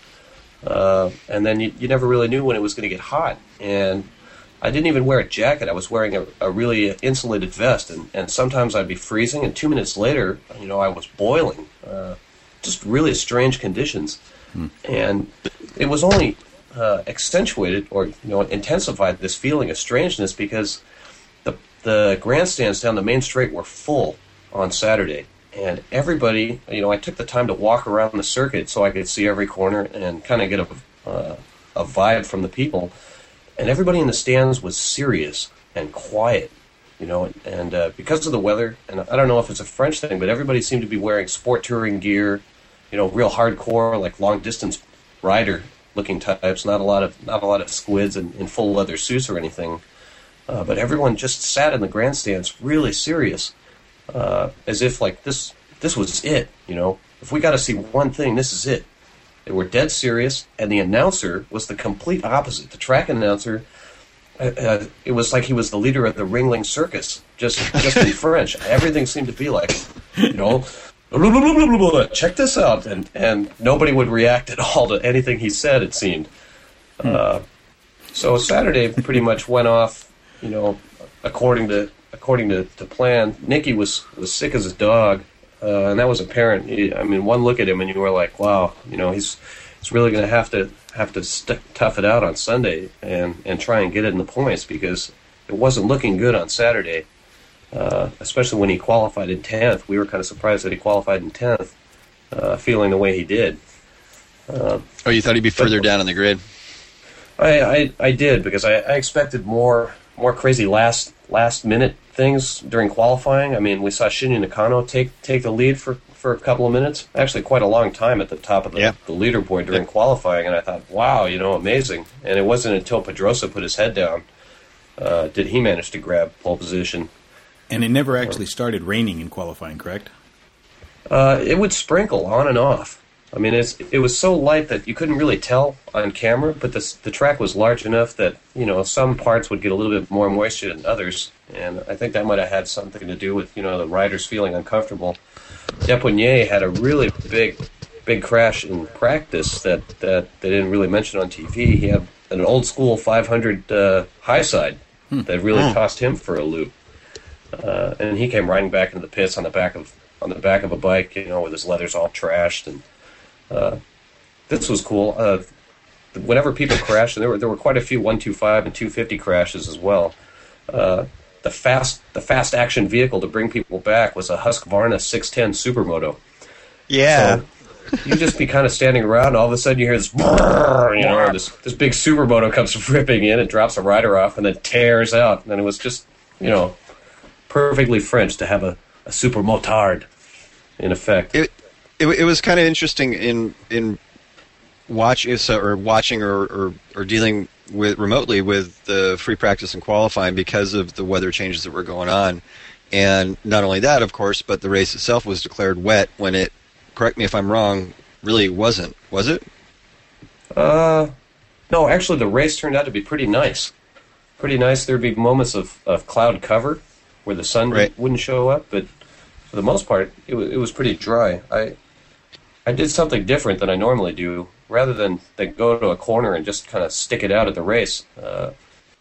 Uh, and then you, you never really knew when it was going to get hot. And I didn't even wear a jacket. I was wearing a, a really insulated vest. And, and sometimes I'd be freezing, and two minutes later, you know, I was boiling. Uh, just really strange conditions. Hmm. And it was only uh, accentuated or, you know, intensified this feeling of strangeness because the the grandstands down the main straight were full on Saturday. And everybody, you know, I took the time to walk around the circuit so I could see every corner and kind of get a, uh, a vibe from the people. And everybody in the stands was serious and quiet, you know, and, and uh, because of the weather, and I don't know if it's a French thing, but everybody seemed to be wearing sport touring gear, you know, real hardcore, like long-distance rider-looking types, not a lot of not a lot of squids in, in full leather suits or anything. Uh, but everyone just sat in the grandstands really serious. Uh, as if like this this was it, you know. If we got to see one thing, this is it. They were dead serious, and the announcer was the complete opposite. The track announcer, uh, uh, it was like he was the leader of the Ringling Circus, just just in French. Everything seemed to be like, you know, blah, blah, blah, blah, blah, blah, check this out, and and nobody would react at all to anything he said. It seemed. Hmm. Uh, so Saturday pretty much went off, you know, according to. According to, to plan. Nicky was, was sick as a dog, uh, and that was apparent. He, I mean, one look at him and you were like, "Wow, you know, he's he's really going to have to have to st- tough it out on Sunday and, and try and get it in the points because it wasn't looking good on Saturday, uh, especially when he qualified in tenth. We were kind of surprised that he qualified in tenth, uh, feeling the way he did. Uh, oh, you thought he'd be further down on the grid? I, I, I did because I, I expected more more crazy last last minute things during qualifying. I mean, we saw Shinya Nakano take take the lead for, for a couple of minutes. Actually, quite a long time at the top of the, yeah. the leaderboard during yeah. qualifying, and I thought, wow, you know, amazing. And it wasn't until Pedrosa put his head down uh, did he manage to grab pole position. And it never actually started raining in qualifying, correct? Uh, it would sprinkle on and off. I mean, it's, it was so light that you couldn't really tell on camera, but the, the track was large enough that, you know, some parts would get a little bit more moisture than others, and I think that might have had something to do with, you know, the riders feeling uncomfortable. Deponier had a really big, big crash in practice that, that they didn't really mention on T V. He had an old school five hundred uh, high side hmm. that really oh. tossed him for a loop. Uh, and he came riding back into the pits on the back of on the back of a bike, you know, with his leathers all trashed. And uh, this was cool. Uh, whenever people crashed, and there were there were quite a few one twenty-five and two fifty crashes as well. Uh, the fast the fast action vehicle to bring people back was a Husqvarna six ten Supermoto. Yeah. So you'd just be kind of standing around, and all of a sudden you hear this, brrr, you know, this this big Supermoto comes ripping in, it drops a rider off, and then tears out. And it was just, you know, perfectly French to have a, a supermotard, in effect. It it, it was kind of interesting in in watch or watching or, or or dealing with remotely with the free practice and qualifying because of the weather changes that were going on, and not only that, of course, but the race itself was declared wet when it, correct me if I'm wrong, really wasn't. Was it? Uh, no, actually the race turned out to be pretty nice. Pretty nice. There'd be moments of, of cloud cover where the sun right. wouldn't show up, but for the most part, it was, it was pretty dry. I I did something different than I normally do. Rather than, than go to a corner and just kind of stick it out at the race, uh,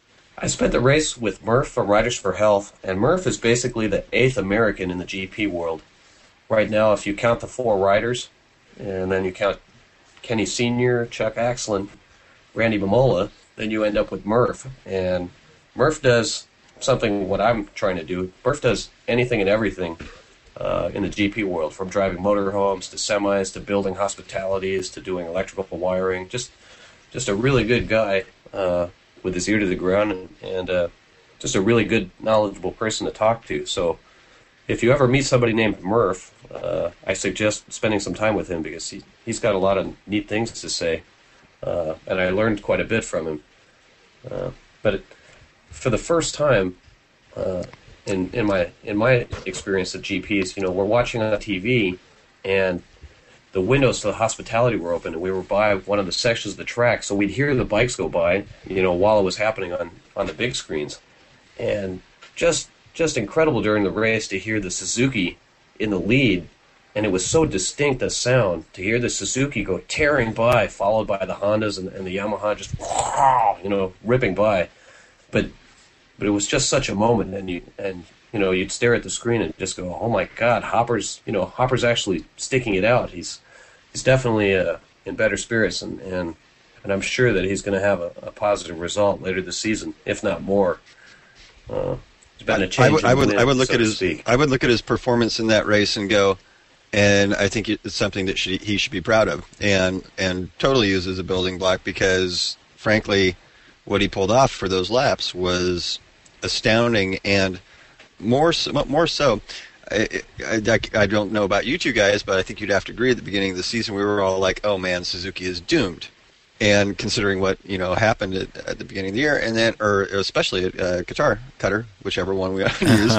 I spent the race with Murph from Riders for Health, and Murph is basically the eighth American in the G P world. Right now, if you count the four riders, and then you count Kenny Senior, Chuck Axlin, Randy Mamola, then you end up with Murph. And Murph does something what I'm trying to do. Murph does anything and everything uh, in the G P world, from driving motorhomes to semis to building hospitalities to doing electrical wiring. Just just a really good guy uh, with his ear to the ground, and, and uh, just a really good, knowledgeable person to talk to. So if you ever meet somebody named Murph, uh, I suggest spending some time with him, because he, he's got a lot of neat things to say, uh, and I learned quite a bit from him. Uh, but it, for the first time, uh, in in my in my experience at G Ps, you know, we're watching on T V, and the windows to the hospitality were open, and we were by one of the sections of the track, so we'd hear the bikes go by, you know, while it was happening on, on the big screens. And just just incredible during the race to hear the Suzuki in the lead, and it was so distinct a sound to hear the Suzuki go tearing by, followed by the Hondas and, and the Yamaha just, you know, ripping by. But but it was just such a moment, and you and you know, you'd stare at the screen and just go, "Oh my God, Hopper's, you know, Hopper's actually sticking it out. He's he's definitely uh, in better spirits, and, and and I'm sure that he's going to have a, a positive result later this season, if not more." Uh, it's been a change. I would, I would, wind, I would look so at his, speak. I would look at his performance in that race and go, and I think it's something that should, he should be proud of, and and totally use as a building block, because frankly, what he pulled off for those laps was astounding, and more so, more so. I, I, I don't know about you two guys, but I think you'd have to agree at the beginning of the season we were all like, "Oh man, Suzuki is doomed." And considering what, you know, happened at, at the beginning of the year, and then, or especially at uh, Qatar, Qatar, whichever one we use,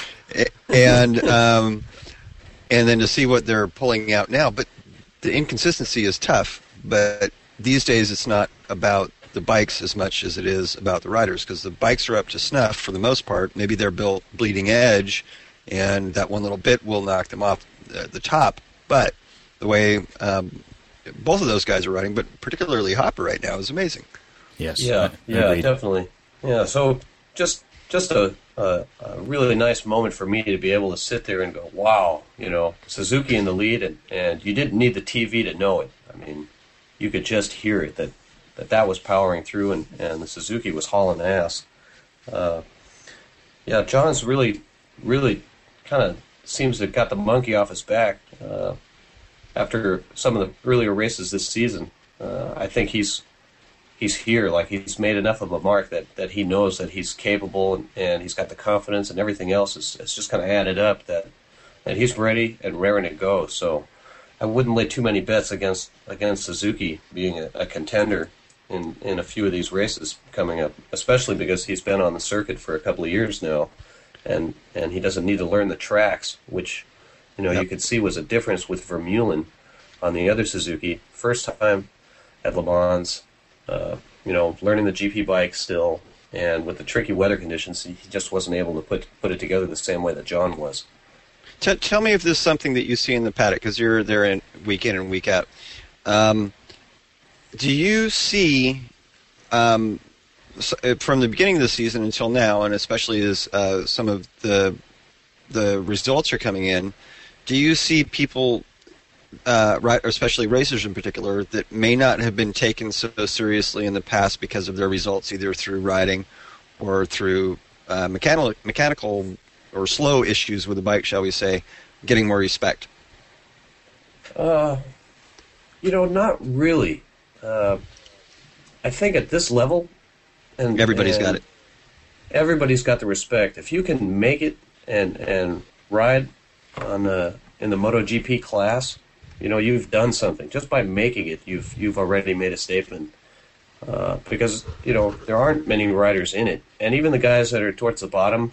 and um, and then to see what they're pulling out now. But the inconsistency is tough. But these days, it's not about the bikes as much as it is about the riders, because the bikes are up to snuff for the most part. Maybe they're built bleeding edge, and that one little bit will knock them off the, the top. But the way um, both of those guys are riding, but particularly Hopper right now, is amazing. Yes. Yeah. I, yeah. agreed. Definitely. Yeah. So just just a, a a really nice moment for me to be able to sit there and go, wow, you know, Suzuki in the lead, and, and you didn't need the T V to know it. I mean, you could just hear it, that that, that was powering through, and, and the Suzuki was hauling ass. Uh, yeah, John's really, really kind of seems to have got the monkey off his back. Uh, after some of the earlier races this season, uh, I think he's he's here. Like, he's made enough of a mark that, that he knows that he's capable, and, and he's got the confidence, and everything else is it's just kind of added up that that he's ready and raring to go. So I wouldn't lay too many bets against against Suzuki being a, a contender in, in a few of these races coming up, especially because he's been on the circuit for a couple of years now, and and he doesn't need to learn the tracks, which, you know, yep. you could see was a difference with Vermeulen on the other Suzuki. First time at Le Mans, uh, you know, learning the G P bike still, and with the tricky weather conditions, he just wasn't able to put put it together the same way that John was. T- tell me if this is something that you see in the paddock, because you're there in week in and week out. Um, do you see, um, from the beginning of the season until now, and especially as uh, some of the the results are coming in, do you see people, uh, right, especially racers in particular, that may not have been taken so seriously in the past because of their results, either through riding or through uh, mechanical mechanical or slow issues with the bike, shall we say, getting more respect? Uh, you know, not really. Uh, I think at this level, and everybody's and got it. Everybody's got the respect. If you can make it and and ride on the in the MotoGP class, you know, you've done something. Just by making it, you've you've already made a statement. Uh, because you know there aren't many riders in it, and even the guys that are towards the bottom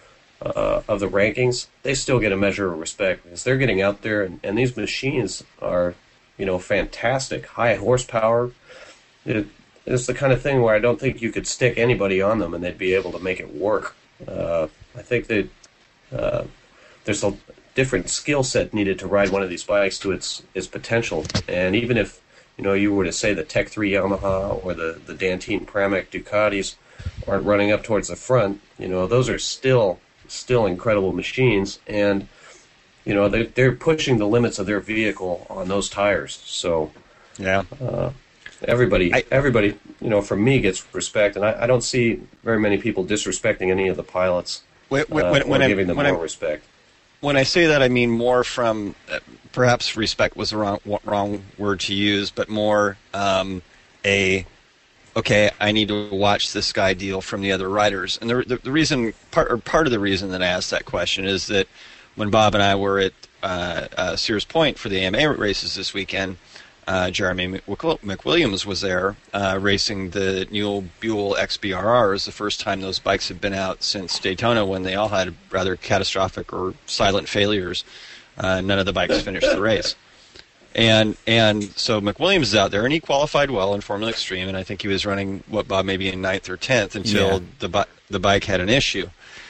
Uh, of the rankings, they still get a measure of respect because they're getting out there, and, and these machines are, you know, fantastic, high horsepower. It, it's the kind of thing where I don't think you could stick anybody on them and they'd be able to make it work. Uh, I think that uh, there's a different skill set needed to ride one of these bikes to its its potential, and even if you know you were to say the Tech three Yamaha or the the Dantine Pramac Ducatis aren't running up towards the front, you know, those are still still incredible machines, and you know they they're pushing the limits of their vehicle on those tires. So yeah, uh, everybody I, everybody you know from me gets respect, and I, I don't see very many people disrespecting any of the pilots when, when, uh, when, or when giving them when more I'm, respect. When I say that, I mean more from uh, perhaps respect was the wrong wrong word to use, but more um, a okay, I need to watch this guy deal from the other riders. And the, the, the reason, part or part of the reason that I asked that question is that when Bob and I were at uh, uh, Sears Point for the A M A races this weekend, uh, Jeremy McWilliams was there uh, racing the Newell Buell X B R Rs, the first time those bikes had been out since Daytona, when they all had rather catastrophic or silent failures. Uh, none of the bikes finished the race. And and so McWilliams is out there, and he qualified well in Formula Extreme, and I think he was running, what, Bob, maybe in ninth or tenth until yeah. the bi- the bike had an issue.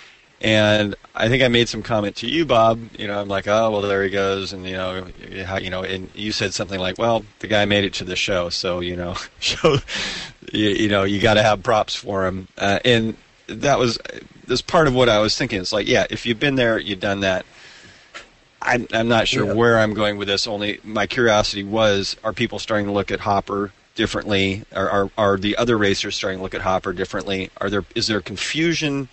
And I think I made some comment to you, Bob. You know, I'm like, oh, well, there he goes, and you know, how, you know, and you said something like, well, the guy made it to the show, so you know, show, you, you know, you got to have props for him. Uh, and that was that's part of what I was thinking. It's like, yeah, if you've been there, you've done that. I'm, I'm not sure yeah. where I'm going with this. Only my curiosity was: are people starting to look at Hopper differently? Are, are are the other racers starting to look at Hopper differently? Are there is there confusion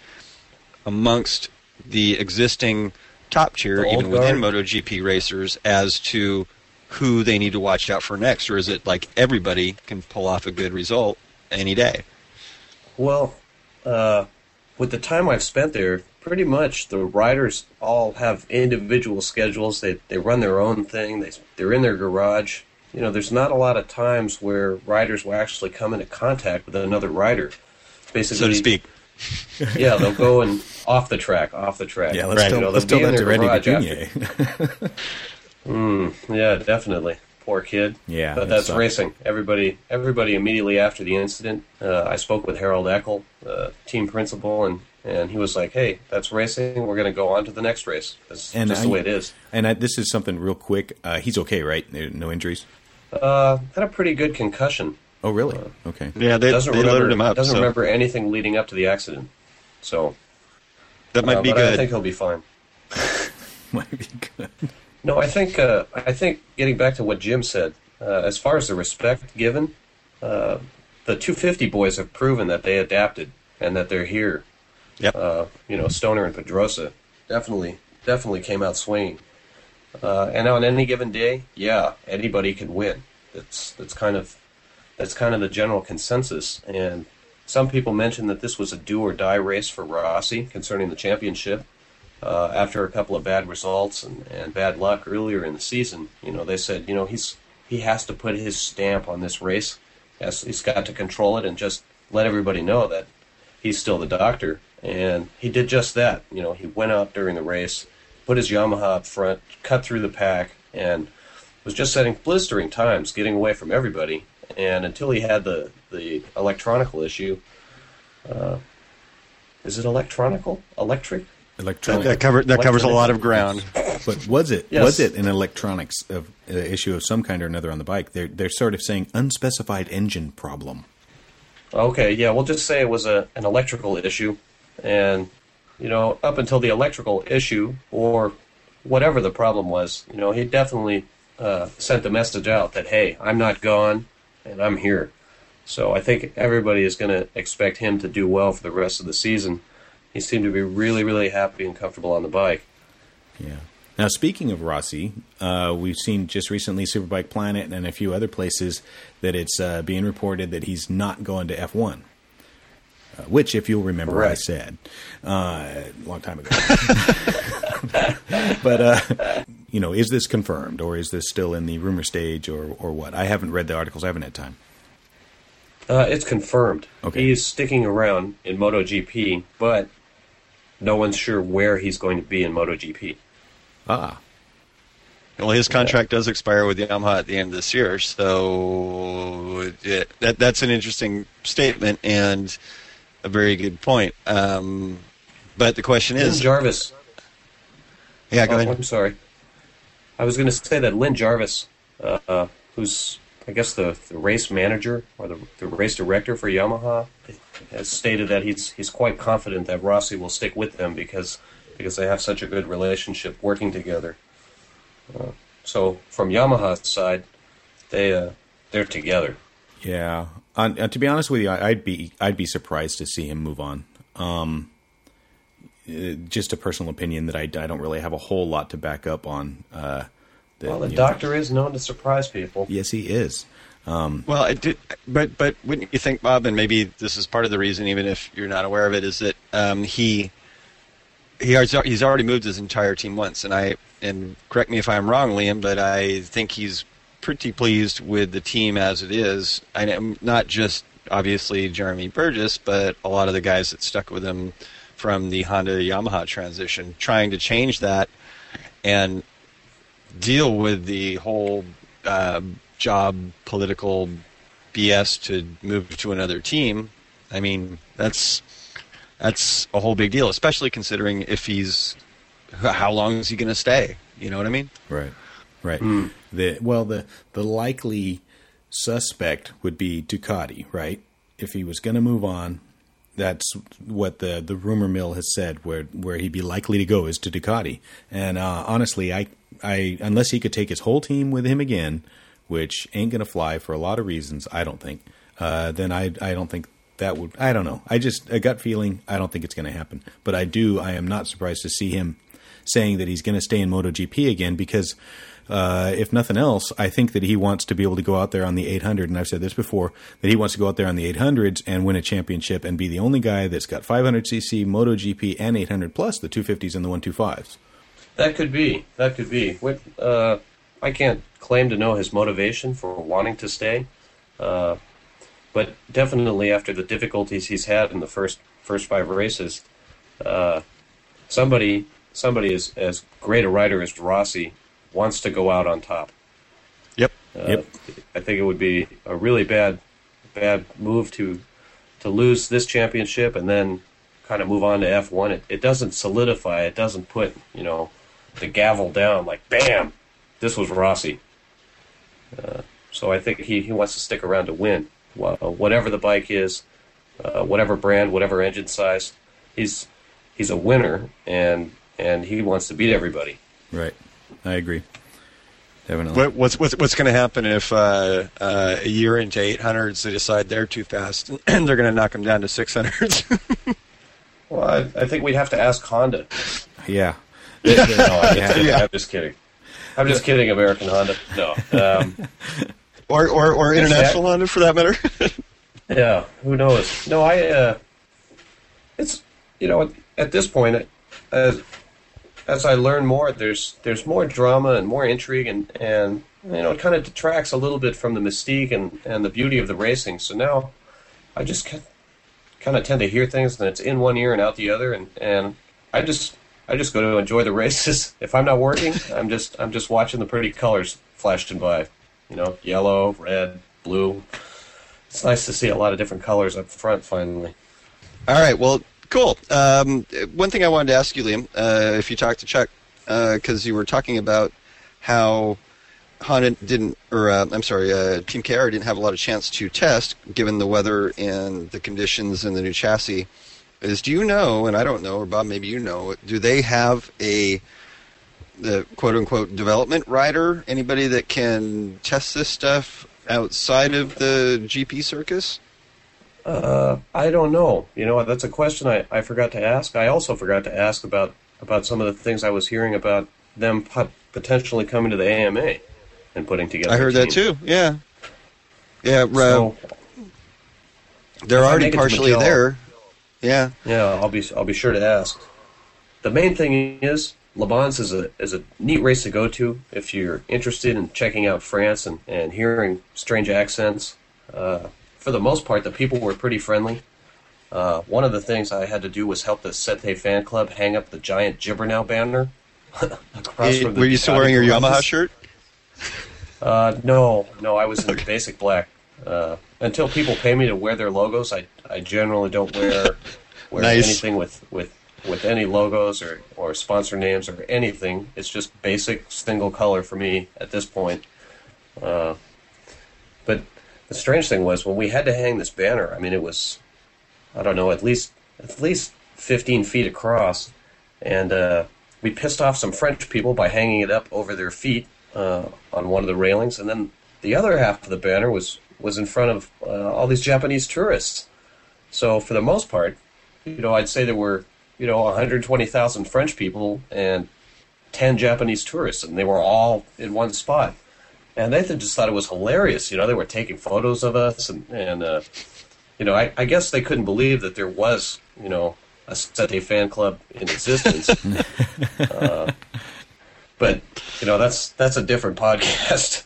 amongst the existing top tier, the even within MotoGP racers, as to who they need to watch out for next, or is it like everybody can pull off a good result any day? Well, uh, with the time I've spent there, pretty much the riders all have individual schedules. They they run their own thing. They they're in their garage. You know, there's not a lot of times where riders will actually come into contact with another rider. Basically, so to speak. Yeah, they'll go and off the track, off the track. Yeah, let's right. tell, you know, let's tell that to Randy DeJunior. mm, yeah, definitely. Poor kid. Yeah, but that's sucks. Racing. Everybody, everybody immediately after the incident, uh, I spoke with Harold Eckel, uh, team principal, and. And he was like, hey, that's racing. We're going to go on to the next race. That's and just I, the way it is. And I, this is something real quick. Uh, he's okay, right? No injuries? Uh, had a pretty good concussion. Oh, really? Uh, okay. Yeah, they, doesn't they remember, loaded him up. Doesn't so. remember anything leading up to the accident. So that might uh, be but good. I think he'll be fine. Might be good. No, I think, uh, I think getting back to what Jim said, uh, as far as the respect given, uh, the two fifty boys have proven that they adapted and that they're here. Yep. Uh, you know, Stoner and Pedrosa definitely, definitely came out swinging. Uh, and on any given day, yeah, anybody can win. That's that's kind of that's kind of the general consensus. And some people mentioned that this was a do or die race for Rossi concerning the championship. Uh, after a couple of bad results and, and bad luck earlier in the season, you know, they said, you know, he's he has to put his stamp on this race. Yes, he's got to control it and just let everybody know that he's still the doctor. And he did just that. You know, he went out during the race, put his Yamaha up front, cut through the pack, and was just setting blistering times, getting away from everybody. And until he had the, the electronical issue, uh, is it electronical? Electric? Electronic. That, that, cover, that covers a lot of ground. But was it Yes. was it an electronics of, uh, issue of some kind or another on the bike? They're they're sort of saying unspecified engine problem. Okay, yeah, we'll just say it was a an electrical issue, and you know, up until the electrical issue or whatever the problem was, you know, he definitely uh, sent the message out that hey, I'm not gone and I'm here. So I think everybody is going to expect him to do well for the rest of the season. He seemed to be really, really happy and comfortable on the bike. Yeah. Now, speaking of Rossi, uh, we've seen just recently Superbike Planet and a few other places that it's uh, being reported that he's not going to F one. Uh, which, if you'll remember, Correct. I said uh, a long time ago. But, uh, you know, is this confirmed, or is this still in the rumor stage, or, or what? I haven't read the articles. I haven't had time. Uh, it's confirmed. Okay. He's sticking around in MotoGP, but no one's sure where he's going to be in MotoGP. Ah. Well, his contract does expire with Yamaha at the end of this year, so it, that that's an interesting statement and a very good point. Um, but the question Lynn is, Jarvis. yeah, go Oh, ahead. I'm sorry. I was going to say that Lynn Jarvis, uh, uh, who's I guess the, the race manager or the, the race director for Yamaha, has stated that he's he's quite confident that Rossi will stick with them because because they have such a good relationship working together. Uh, so from Yamaha's side, they uh, they're together. Yeah. Uh, to be honest with you, I- I'd be I'd be surprised to see him move on. Um, uh, just a personal opinion that I, I don't really have a whole lot to back up on. Uh, that, Well, the you know- doctor is known to surprise people. Yes, he is. Um, Well, I did, but but wouldn't you think, Bob? And maybe this is part of the reason, even if you're not aware of it, is that um, he he has, he's already moved his entire team once, and I and correct me if I'm wrong, Liam, but I think he's pretty pleased with the team as it is. I am not just obviously Jeremy Burgess, but a lot of the guys that stuck with him from the Honda Yamaha transition, trying to change that and deal with the whole uh, job political B S to move to another team. I mean, that's that's a whole big deal, especially considering if he's how long is he going to stay? You know what I mean? Right, right. Mm. The well, the the likely suspect would be Ducati, right? If he was going to move on, that's what the the rumor mill has said. Where where he'd be likely to go is to Ducati. And uh, honestly, I I unless he could take his whole team with him again, which ain't going to fly for a lot of reasons, I don't think. Uh, then I I don't think that would. I don't know. I just a gut feeling. I don't think it's going to happen. But I do. I am not surprised to see him saying that he's going to stay in MotoGP again because, uh, if nothing else, I think that he wants to be able to go out there on the eight hundred, and I've said this before, that he wants to go out there on the eight hundreds and win a championship and be the only guy that's got five hundred c c, MotoGP, and eight hundred plus the two fifties and the one twenty-fives. That could be. That could be. What, uh, I can't claim to know his motivation for wanting to stay, uh, but definitely after the difficulties he's had in the first first five races, uh, somebody... Somebody as, as great a rider as Rossi wants to go out on top. Yep. Uh, yep. I think it would be a really bad bad move to to lose this championship and then kind of move on to F one. It, it doesn't solidify. It doesn't put, you know, the gavel down like, bam, this was Rossi. Uh, so I think he, he wants to stick around to win. Well, whatever the bike is, uh, whatever brand, whatever engine size, he's he's a winner, and and he wants to beat everybody. Right. I agree. Definitely. What, what's what's what's going to happen if uh, uh, a year into eight hundreds they decide they're too fast and they're going to knock them down to six hundreds? Well, I, I think we'd have to ask Honda. Yeah. No, I'm, just kidding. Yeah. I'm just kidding. I'm just kidding, American Honda. No. Um, or, or or international Honda for that matter. yeah, who knows? No, I. Uh, it's you know at, at this point, as as I learn more, there's there's more drama and more intrigue, and, and you know it kind of detracts a little bit from the mystique and, and the beauty of the racing. So now, I just kind of tend to hear things, and it's in one ear and out the other, and, and I just I just go to enjoy the races. If I'm not working, I'm just I'm just watching the pretty colors flashing by. You know, yellow, red, blue. It's nice to see a lot of different colors up front finally. All right, well, cool. Um, one thing I wanted to ask you, Liam, uh, if you talked to Chuck, because uh, you were talking about how Honda didn't, or uh, I'm sorry, uh, Team K R didn't have a lot of chance to test given the weather and the conditions and the new chassis. Is do you know, and I don't know, or Bob, maybe you know, do they have a the quote unquote development rider? Anybody that can test this stuff outside of the G P circus? Uh, I don't know. You know, that's a question I, I forgot to ask. I also forgot to ask about, about some of the things I was hearing about them pot- potentially coming to the A M A and putting together. I heard a that team. too. Yeah, yeah. Uh, So, they're if I already make it to partially Magellan- there. Yeah. Yeah, I'll be I'll be sure to ask. The main thing is Le Mans is a is a neat race to go to if you're interested in checking out France and, and hearing strange accents. Uh, for the most part, the people were pretty friendly. Uh, one of the things I had to do was help the Sete fan club hang up the giant Gibbernow banner. across Hey, from the were you still Ducati wearing your garages. Yamaha shirt? Uh, no, no, I was in basic black. Uh, until people pay me to wear their logos, I, I generally don't wear wear Nice. anything with, with, with any logos or, or sponsor names or anything. It's just basic single color for me at this point. Uh, but the strange thing was when we had to hang this banner. I mean, it was I don't know at least at least fifteen feet across, and uh, we pissed off some French people by hanging it up over their feet uh, on one of the railings, and then the other half of the banner was. was in front of uh, all these Japanese tourists. So for the most part, you know, I'd say there were, you know, one hundred twenty thousand French people and ten Japanese tourists, and they were all in one spot. And they just thought it was hilarious. You know, they were taking photos of us, and, and uh, you know, I, I guess they couldn't believe that there was, you know, a Sete fan club in existence. uh, but, you know, that's that's a different podcast.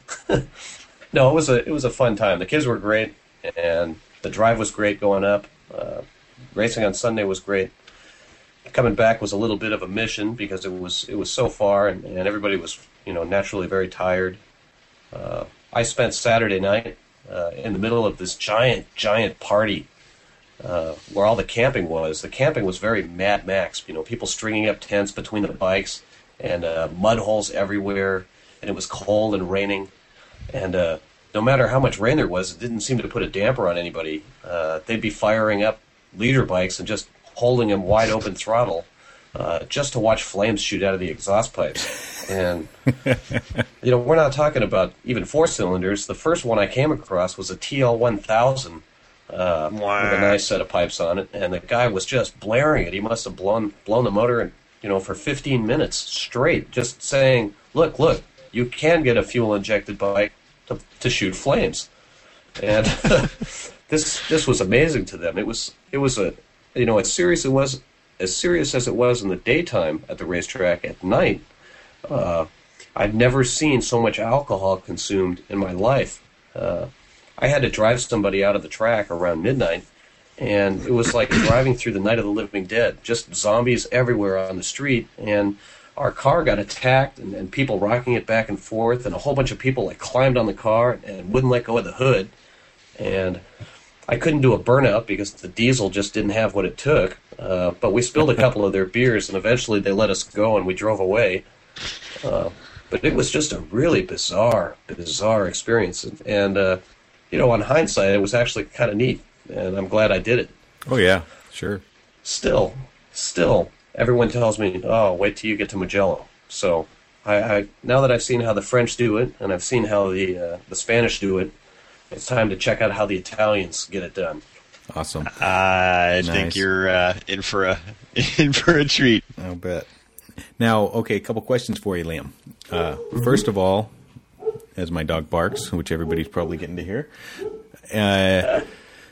No, it was a it was a fun time. The kids were great, and the drive was great going up. Uh, racing on Sunday was great. Coming back was a little bit of a mission because it was it was so far, and, and everybody was you know naturally very tired. Uh, I spent Saturday night uh, in the middle of this giant giant party uh, where all the camping was. The camping was very Mad Max. You know, people stringing up tents between the bikes and uh, mud holes everywhere, and it was cold and raining. And uh, no matter how much rain there was, it didn't seem to put a damper on anybody. Uh, they'd be firing up leader bikes and just holding them wide open throttle uh, just to watch flames shoot out of the exhaust pipes. And, you know, we're not talking about even four cylinders. The first one I came across was a T L one thousand uh, Wow. with a nice set of pipes on it. And the guy was just blaring it. He must have blown, blown the motor, in, you know, for fifteen minutes straight, just saying, look, look. You can get a fuel-injected bike to, to shoot flames, and this this was amazing to them. It was it was a you know as serious it was as serious as it was in the daytime at the racetrack. At night, uh, I've never seen so much alcohol consumed in my life. Uh, I had to drive somebody out of the track around midnight, and it was like driving through the Night of the Living Dead. Just zombies everywhere on the street, and our car got attacked, and, and people rocking it back and forth, and a whole bunch of people like climbed on the car and wouldn't let go of the hood. And I couldn't do a burnout because the diesel just didn't have what it took. Uh, but we spilled a couple of their beers, and eventually they let us go, and we drove away. Uh, but it was just a really bizarre, bizarre experience. And, and uh, you know, on hindsight, it was actually kind of neat, and I'm glad I did it. Oh, yeah, sure. Still, still... Everyone tells me, "Oh, wait till you get to Mugello." So, I, I now that I've seen how the French do it, and I've seen how the uh, the Spanish do it, it's time to check out how the Italians get it done. Awesome. I Nice. think you're uh, in for a in for a treat. I'll bet. Now, okay, a couple questions for you, Liam. Uh, first of all, as my dog barks, which everybody's probably getting to hear, uh,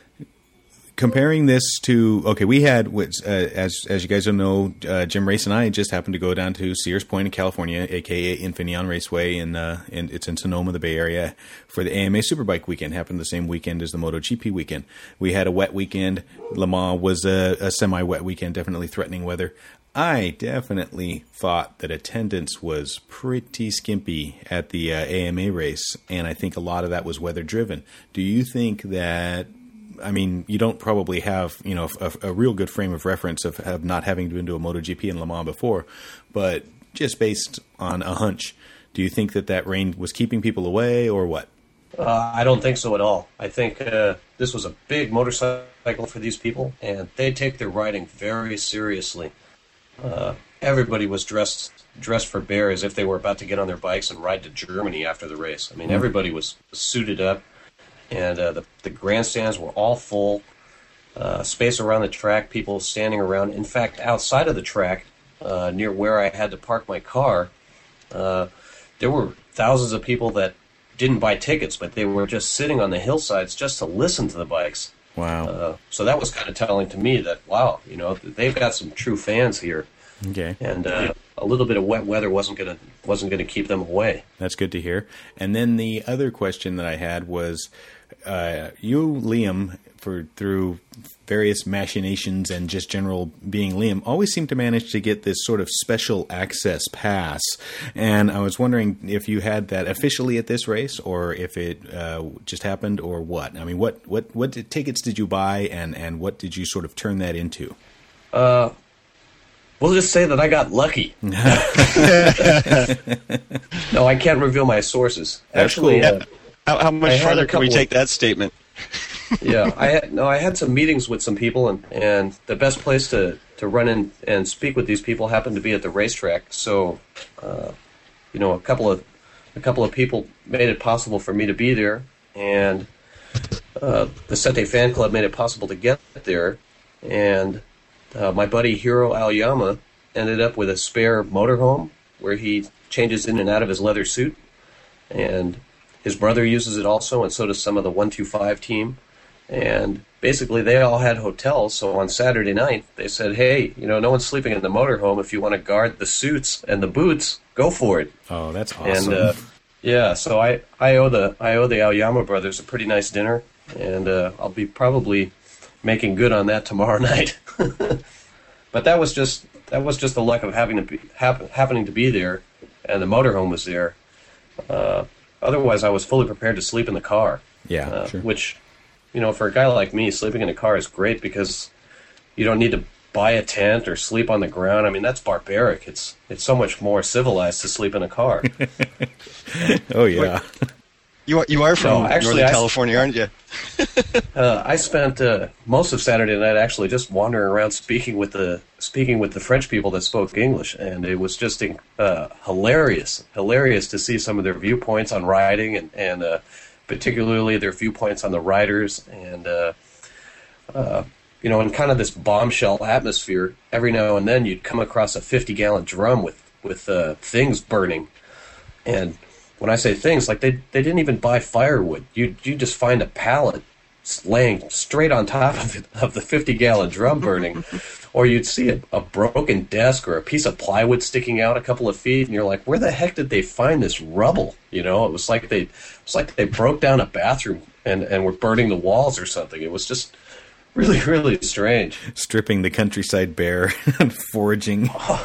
comparing this to, okay, we had, uh, as as you guys don't know, uh, Jim Race and I just happened to go down to Sears Point in California, a k a. Infineon Raceway, in, uh, and it's in Sonoma, the Bay Area, for the A M A Superbike weekend. Happened the same weekend as the MotoGP weekend. We had a wet weekend. Le Mans was a, a semi-wet weekend, definitely threatening weather. I definitely thought that attendance was pretty skimpy at the uh, A M A race, and I think a lot of that was weather-driven. Do you think that, I mean, you don't probably have, you know, a, a real good frame of reference of, of not having been to a MotoGP in Le Mans before, but just based on a hunch, do you think that that rain was keeping people away or what? Uh, I don't think so at all. I think uh, this was a big motorcycle for these people, and they take their riding very seriously. Uh, everybody was dressed dressed for bear as if they were about to get on their bikes and ride to Germany after the race. I mean, mm. everybody was suited up, and uh, the, the grandstands were all full. Uh, space around the track, people standing around. In fact, outside of the track, uh, near where I had to park my car, uh, there were thousands of people that didn't buy tickets, but they were just sitting on the hillsides just to listen to the bikes. Wow. Uh, so that was kind of telling to me that, wow, you know, they've got some true fans here. Okay. And uh, a little bit of wet weather wasn't gonna wasn't gonna keep them away. That's good to hear. And then the other question that I had was, uh, you, Liam, for through various machinations and just general being Liam, always seem to manage to get this sort of special access pass. And I was wondering if you had that officially at this race, or if it uh, just happened, or what. I mean, what what what did, tickets did you buy, and and what did you sort of turn that into? Uh. We'll just say that I got lucky. No, I can't reveal my sources. That's Actually, cool. uh, How, how much farther can we of, take that statement? yeah, I had, no, I had some meetings with some people, and, and the best place to, to run in and speak with these people happened to be at the racetrack. So, uh, you know, a couple of a couple of people made it possible for me to be there, and uh, the Sete Fan Club made it possible to get there, and Uh, my buddy Hiro Aoyama ended up with a spare motorhome where he changes in and out of his leather suit, and his brother uses it also, and so does some of the one two five team. And basically they all had hotels, so on Saturday night they said, hey, you know, no one's sleeping in the motorhome. If you want to guard the suits and the boots, go for it. Oh, that's awesome. And uh, yeah, so I, I owe the I owe the Aoyama brothers a pretty nice dinner, and uh, I'll be probably making good on that tomorrow night. But that was just that was just the luck of having to be happen, happening to be there, and the motorhome was there. Uh, otherwise, I was fully prepared to sleep in the car. Yeah, uh, sure. Which, you know, for a guy like me, sleeping in a car is great because you don't need to buy a tent or sleep on the ground. I mean, that's barbaric. It's it's so much more civilized to sleep in a car. Oh yeah. You are, you are from no, actually, Northern I, California, aren't you? uh, I spent uh, most of Saturday night actually just wandering around speaking with the speaking with the French people that spoke English, and it was just uh, hilarious, hilarious to see some of their viewpoints on riding, and, and uh, particularly their viewpoints on the riders, and uh, uh, you know, in kind of this bombshell atmosphere. Every now and then, you'd come across a fifty-gallon drum with with uh, things burning, and when I say things, like they they didn't even buy firewood. You you just find a pallet laying straight on top of it, of the fifty-gallon drum burning, or you'd see a, a broken desk or a piece of plywood sticking out a couple of feet, and you're like, where the heck did they find this rubble? You know, it was like they it was like they broke down a bathroom and, and were burning the walls or something. It was just really really strange. Stripping the countryside bare and foraging. Oh.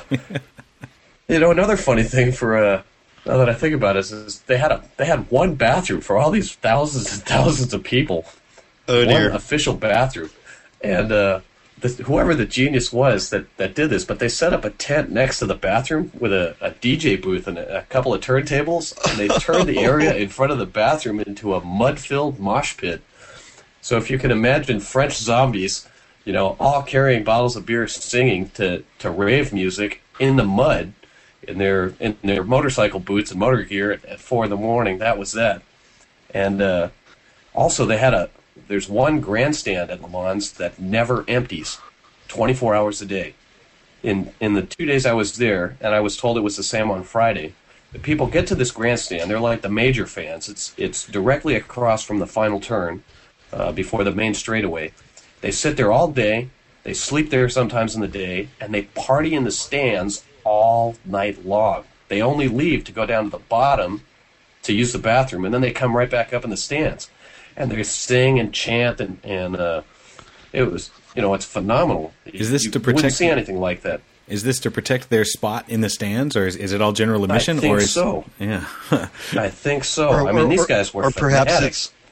You know, another funny thing for a. Uh, Now that I think about it, is they had a they had one bathroom for all these thousands and thousands of people. Oh dear! One official bathroom, and uh, the, whoever the genius was that, that did this, but they set up a tent next to the bathroom with a, a D J booth and a, a couple of turntables, and they turned the area in front of the bathroom into a mud-filled mosh pit. So if you can imagine French zombies, you know, all carrying bottles of beer, singing to, to rave music in the mud. In their in their motorcycle boots and motor gear at, at four in the morning. That was that. And uh, also they had a there's one grandstand at Le Mans that never empties, twenty-four hours a day. In in the two days I was there, and I was told it was the same on Friday, the people get to this grandstand. They're like the major fans. It's it's directly across from the final turn, uh, before the main straightaway. They sit there all day. They sleep there sometimes in the day, and they party in the stands all night long. They only leave to go down to the bottom to use the bathroom, and then they come right back up in the stands, and they sing and chant, and, and uh, it was, you know, it's phenomenal. Is this you to protect? Wouldn't see anything like that. Is this to protect their spot in the stands, or is, is it all general admission? I think or is, so. Yeah. I think so. Or, I mean, or, these guys were or perhaps fanatics. it's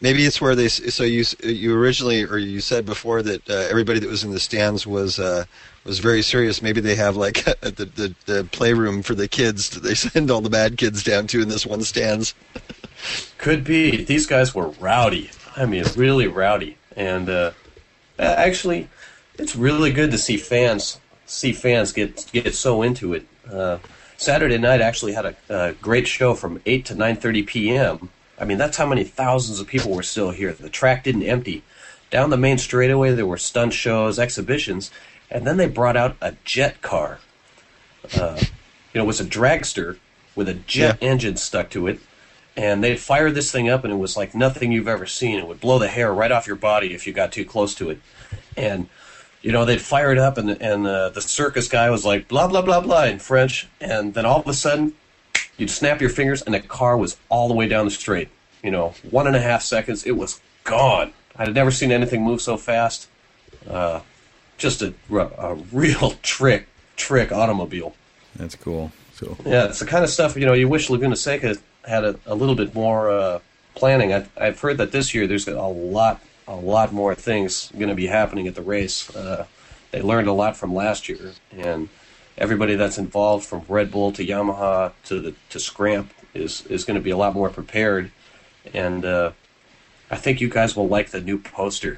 maybe it's where they. So you you originally or you said before that uh, everybody that was in the stands was uh, was very serious. Maybe they have like the, the the playroom for the kids that they send all the bad kids down to in this one stands. Could be. These guys were rowdy. I mean, really rowdy. And uh, actually, it's really good to see fans see fans get get so into it. Uh, Saturday night actually had a, a great show from eight to nine thirty p.m. I mean, that's how many thousands of people were still here. The track didn't empty. Down the main straightaway, there were stunt shows, exhibitions, and then they brought out a jet car. Uh, you know, it was a dragster with a jet yeah. engine stuck to it, and they'd fire this thing up, and it was like nothing you've ever seen. It would blow the hair right off your body if you got too close to it. And you know, they'd fire it up, and and uh, the circus guy was like, blah, blah, blah, blah, in French. And then all of a sudden, you'd snap your fingers, and the car was all the way down the straight. You know, one and a half seconds, it was gone. I had never seen anything move so fast. Uh, just a, a real trick, trick automobile. That's cool. So yeah, it's the kind of stuff, you know, you wish Laguna Seca had a, a little bit more uh, planning. I, I've heard that this year there's a lot a lot more things going to be happening at the race. Uh, they learned a lot from last year, and everybody that's involved, from Red Bull to Yamaha to the to Scramp, is is going to be a lot more prepared. And uh, I think you guys will like the new poster.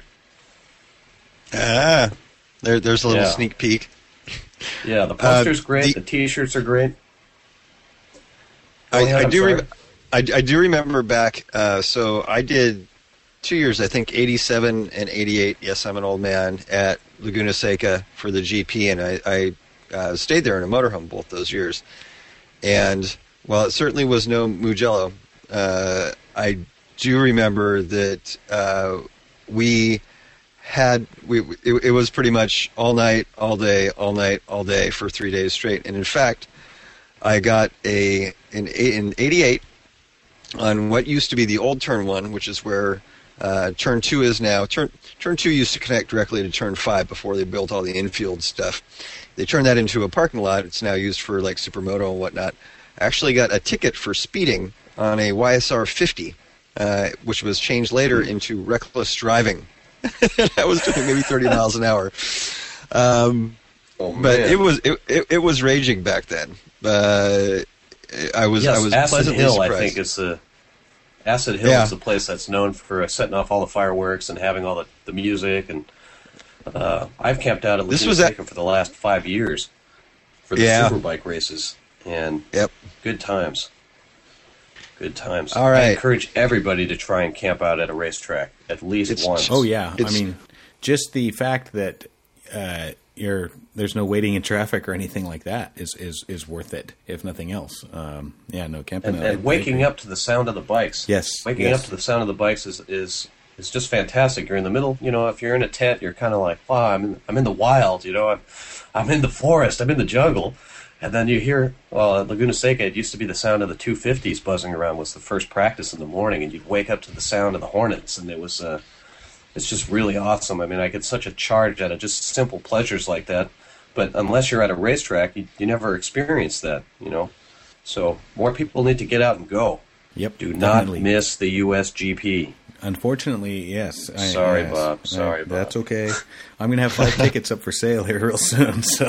Ah, there, there's a little yeah. sneak peek. Yeah, the poster's uh, great. The, the T-shirts are great. I, ahead, I do. sorry. Re- I, I do remember back. Uh, so I did. Two years, I think, eighty-seven and eighty-eight, yes, I'm an old man, at Laguna Seca for the G P, and I, I uh, stayed there in a motorhome both those years. And while it certainly was no Mugello, uh, I do remember that uh, we had, we it, it was pretty much all night, all day, all night, all day for three days straight. And in fact, I got a, in, in eighty-eight, on what used to be the old turn one, which is where Uh, turn two is now. Turn turn two used to connect directly to turn five before they built all the infield stuff. They turned that into a parking lot. It's now used for like supermoto and whatnot. I actually got a ticket for speeding on a Y S R fifty, uh, which was changed later into reckless driving. I was doing maybe thirty miles an hour. Um, oh, but it was it, it, it was raging back then. Uh, I was yes, I was Acid pleasantly Hill, surprised. I think is the Acid Hill yeah. is the place that's known for uh, setting off all the fireworks and having all the, the music. And uh, I've camped out at Laguna Seca for the last five years for the yeah. superbike races, and yep. good times. Good times. All right. I encourage everybody to try and camp out at a racetrack at least it's, once. Oh yeah, it's, I mean, just the fact that uh, you're there's no waiting in traffic or anything like that is is, is worth it, if nothing else. Um, yeah, no camping. And, and waking up to the sound of the bikes. Yes, waking yes. up to the sound of the bikes is is is just fantastic. You're in the middle. You know, if you're in a tent, you're kind of like, wow, I'm in, I'm in the wild. You know, I'm I'm in the forest. I'm in the jungle. And then you hear, well, at Laguna Seca, it used to be the sound of the two fifties buzzing around was the first practice in the morning, and you'd wake up to the sound of the Hornets, and it was, uh, it's just really awesome. I mean, I get such a charge out of just simple pleasures like that, but unless you're at a racetrack, you, you never experience that, you know? So more people need to get out and go. Yep. Do definitely. not miss the U S G P. Unfortunately, yes. I, Sorry, yes. Bob. Sorry, I, Bob. That's okay. I'm going to have five tickets up for sale here real soon. So,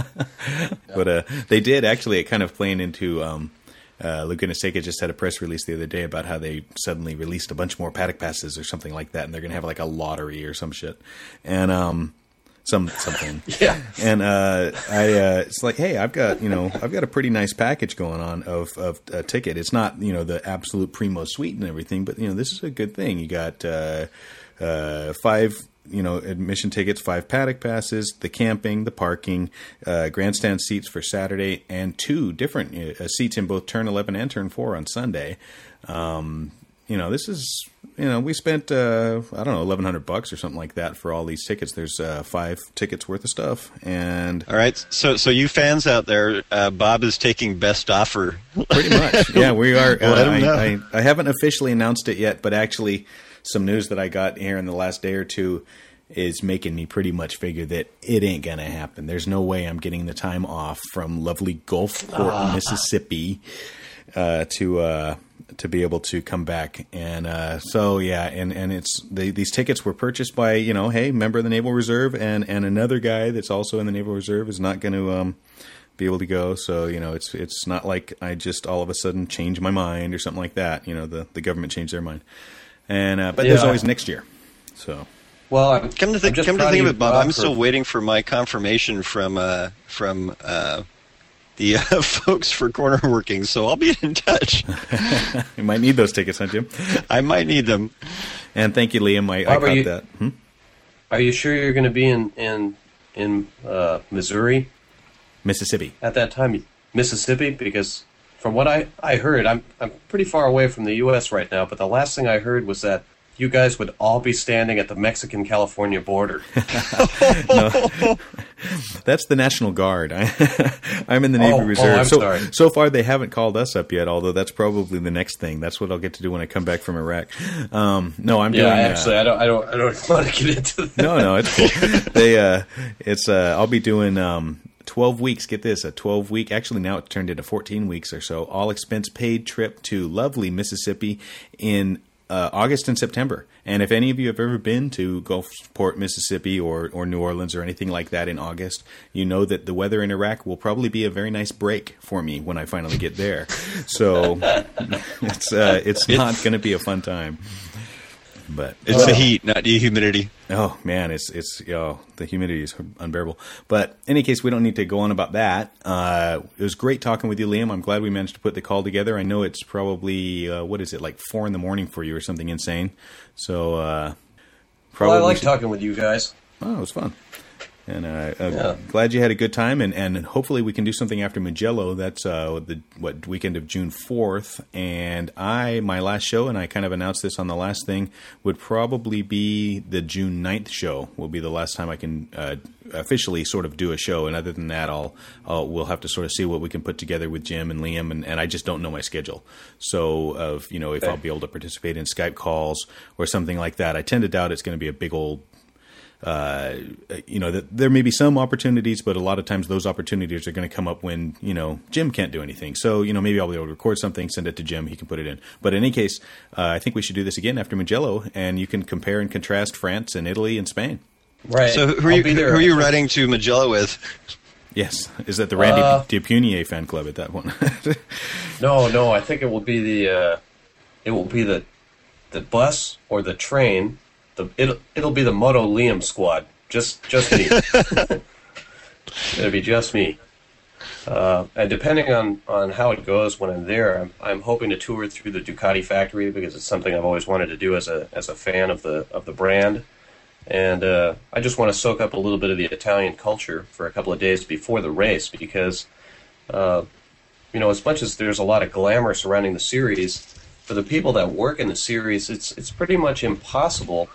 But uh, they did, actually, it kind of playing into um, uh, Laguna Seca just had a press release the other day about how they suddenly released a bunch more paddock passes or something like that, and they're going to have like a lottery or some shit. And um, some something. Yeah. And uh, I, uh, it's like, hey, I've got, you know, I've got a pretty nice package going on of, of a ticket. It's not, you know, the absolute primo suite and everything, but, you know, this is a good thing. You got uh, uh, five, you know, admission tickets, five paddock passes, the camping, the parking, uh, grandstand seats for Saturday, and two different uh, seats in both turn eleven and turn four on Sunday. Um, you know, this is, you know, we spent, uh, I don't know, eleven hundred bucks or something like that for all these tickets. There's uh, five tickets worth of stuff. And all right. So, so you fans out there, uh, Bob is taking best offer. Pretty much. Yeah, we are. Uh, Let him I, know. I, I haven't officially announced it yet, but actually some news that I got here in the last day or two is making me pretty much figure that it ain't going to happen. There's no way I'm getting the time off from lovely Gulfport, Mississippi, uh, to, uh, to be able to come back. And uh, so, yeah, and, and it's the, these tickets were purchased by, you know, hey, member of the Naval Reserve, and, and another guy that's also in the Naval Reserve is not going to um, be able to go. So, you know, it's it's not like I just all of a sudden change my mind or something like that. You know, the, the government changed their mind. And uh, but yeah. There's always next year. So. Well, I'm, come to, th- come to think of it, Bob, I'm still waiting for my confirmation from uh, from uh, the uh, folks for corner working, so I'll be in touch. You might need those tickets, huh, Jim? I might need them. And thank you, Liam. I, Bob, I caught you, that. Hmm? Are you sure you're going to be in in in uh, Missouri, Mississippi at that time? Mississippi, because from what I, I heard, I'm I'm pretty far away from the U S right now, but the last thing I heard was that you guys would all be standing at the Mexican-California border. No, that's the National Guard. I, I'm in the Navy oh, Reserve. Oh, I'm so, sorry. so far, they haven't called us up yet, although that's probably the next thing. That's what I'll get to do when I come back from Iraq. Um, no, I'm yeah, doing... actually, uh, I don't I don't, I don't want to get into that. No, no, it's cool. they, uh, it's, uh, I'll be doing... Um, twelve weeks, get this, a twelve-week, actually now it's turned into fourteen weeks or so, all-expense-paid trip to lovely Mississippi in uh, August and September. And if any of you have ever been to Gulfport, Mississippi, or, or New Orleans or anything like that in August, you know that the weather in Iraq will probably be a very nice break for me when I finally get there. So it's uh, it's not going to be a fun time. But it's the heat, not the humidity. Oh man, it's it's you know, the humidity is unbearable. But in any case, we don't need to go on about that. Uh, it was great talking with you, Liam. I'm glad we managed to put the call together. I know it's probably uh, what is it, like four in the morning for you or something insane. So uh, probably well, I like should... talking with you guys. Oh, it was fun. And uh, I'm yeah. glad you had a good time, and, and hopefully we can do something after Mugello. That's uh, the what weekend of June fourth. And I, my last show, and I kind of announced this on the last thing, would probably be the June ninth show. Will be the last time I can uh, officially sort of do a show. And other than that, I'll, I'll we'll have to sort of see what we can put together with Jim and Liam. And, and I just don't know my schedule. So of you know if okay. I'll be able to participate in Skype calls or something like that. I tend to doubt it's going to be a big old. Uh, you know, that there may be some opportunities, but a lot of times those opportunities are going to come up when, you know, Jim can't do anything. So, you know, maybe I'll be able to record something, send it to Jim, he can put it in. But in any case, uh, I think we should do this again after Mugello, and you can compare and contrast France and Italy and Spain. Right. So who are you, who are you writing to Mugello with? Yes. Is that the Randy uh, Depunier fan club at that one? no, no, I think it will be the, uh, it will be the, the bus or the train. The, it'll, it'll be the Moto Liam squad. Just just me. It'll be just me. Uh, and depending on, on how it goes when I'm there, I'm, I'm hoping to tour through the Ducati factory because it's something I've always wanted to do as a as a fan of the of the brand. And uh, I just want to soak up a little bit of the Italian culture for a couple of days before the race because, uh, you know, as much as there's a lot of glamour surrounding the series, for the people that work in the series, it's it's pretty much impossible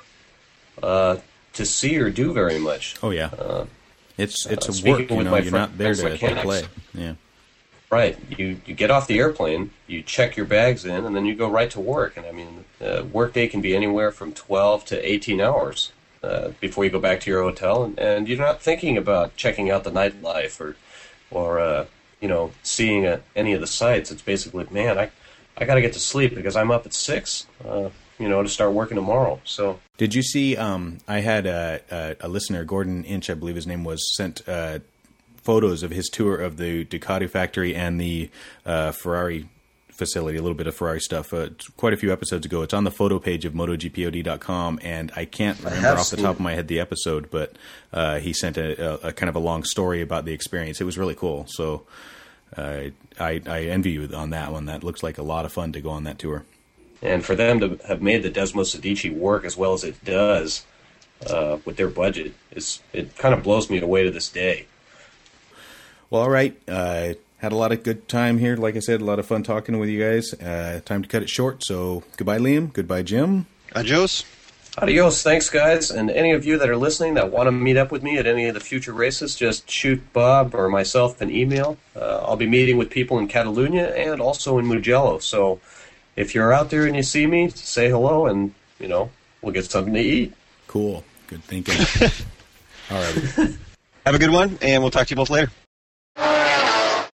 Uh, to see or do very much. Oh yeah, uh, it's it's uh, a work. You know, you're not there to, to play. Yeah, right. You you get off the airplane, you check your bags in, and then you go right to work. And I mean, uh, work day can be anywhere from twelve to eighteen hours uh, before you go back to your hotel, and, and you're not thinking about checking out the nightlife or or uh, you know seeing uh, any of the sights. It's basically, man, I I got to get to sleep because I'm up at six. Uh, you know, to start working tomorrow. So, did you see? Um, I had a, a, a listener, Gordon Inch, I believe his name was, sent uh, photos of his tour of the Ducati factory and the uh, Ferrari facility. A little bit of Ferrari stuff. Uh, quite a few episodes ago. It's on the photo page of moto G P O D dot com, and I can't remember I off the top of my head the episode, but uh, he sent a, a, a kind of a long story about the experience. It was really cool. So, uh, I, I envy you on that one. That looks like a lot of fun to go on that tour. And for them to have made the Desmos Adichie work as well as it does uh, with their budget, is it kind of blows me away to this day. Well, all right. Uh, had a lot of good time here. Like I said, a lot of fun talking with you guys. Uh, time to cut it short. So goodbye, Liam. Goodbye, Jim. Adios. Adios. Thanks, guys. And any of you that are listening that want to meet up with me at any of the future races, just shoot Bob or myself an email. Uh, I'll be meeting with people in Catalunya and also in Mugello. So if you're out there and you see me, say hello, and, you know, we'll get something to eat. Cool. Good thinking. All right. Have a good one, and we'll talk to you both later.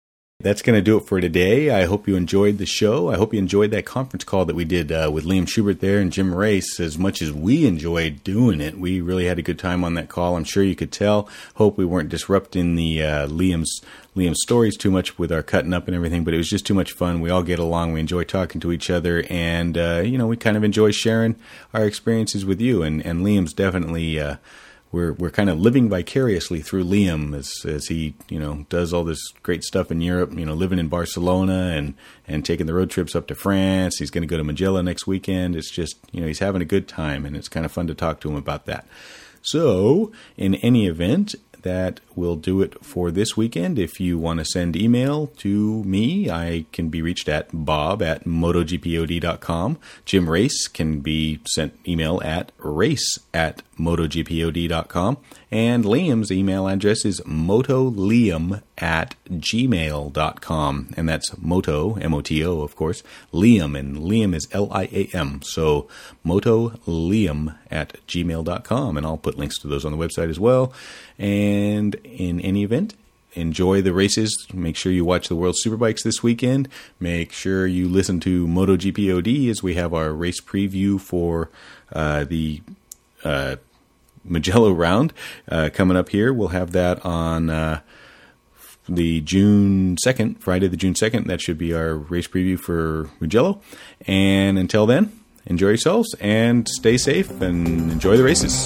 That's going to do it for today. I hope you enjoyed the show. I hope you enjoyed that conference call that we did uh, with Liam Schubert there and Jim Race. As much as we enjoyed doing it, we really had a good time on that call. I'm sure you could tell. Hope we weren't disrupting the uh, Liam's Liam's stories too much with our cutting up and everything, but it was just too much fun. We all get along. We enjoy talking to each other, and uh, you know, we kind of enjoy sharing our experiences with you. And, and Liam's definitely. Uh, We're we're kind of living vicariously through Liam as as he, you know, does all this great stuff in Europe, you know, living in Barcelona and, and taking the road trips up to France. He's going to go to Mugello next weekend. It's just, you know, he's having a good time, and it's kind of fun to talk to him about that. So, in any event, that will do it for this weekend. If you want to send email to me, I can be reached at bob at motogpod dot com. Jim Race can be sent email at race at motogpod dot com. And Liam's email address is motoliam at gmail dot com. And that's moto, M O T O, of course, Liam. And Liam is L I A M. So motoliam at gmail dot com. And I'll put links to those on the website as well. And in any event, enjoy the races. Make sure you watch the World Superbikes this weekend. Make sure you listen to MotoGPOD as we have our race preview for uh, the uh, Mugello round uh, coming up here. We'll have that on uh, the June second, Friday the June second. That should be our race preview for Mugello. And until then, enjoy yourselves and stay safe and enjoy the races.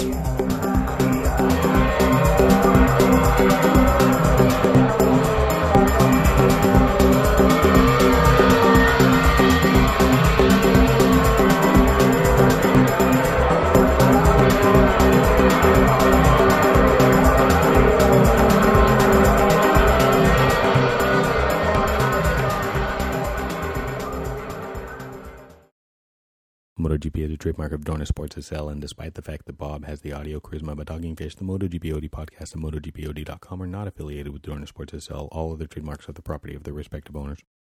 MotoGP is a trademark of Dorna Sports S L, and despite the fact that Bob has the audio charisma of a talking fish, the MotoGPOD podcast and MotoGPOD dot com are not affiliated with Dorna Sports S L. All other trademarks are the property of their respective owners.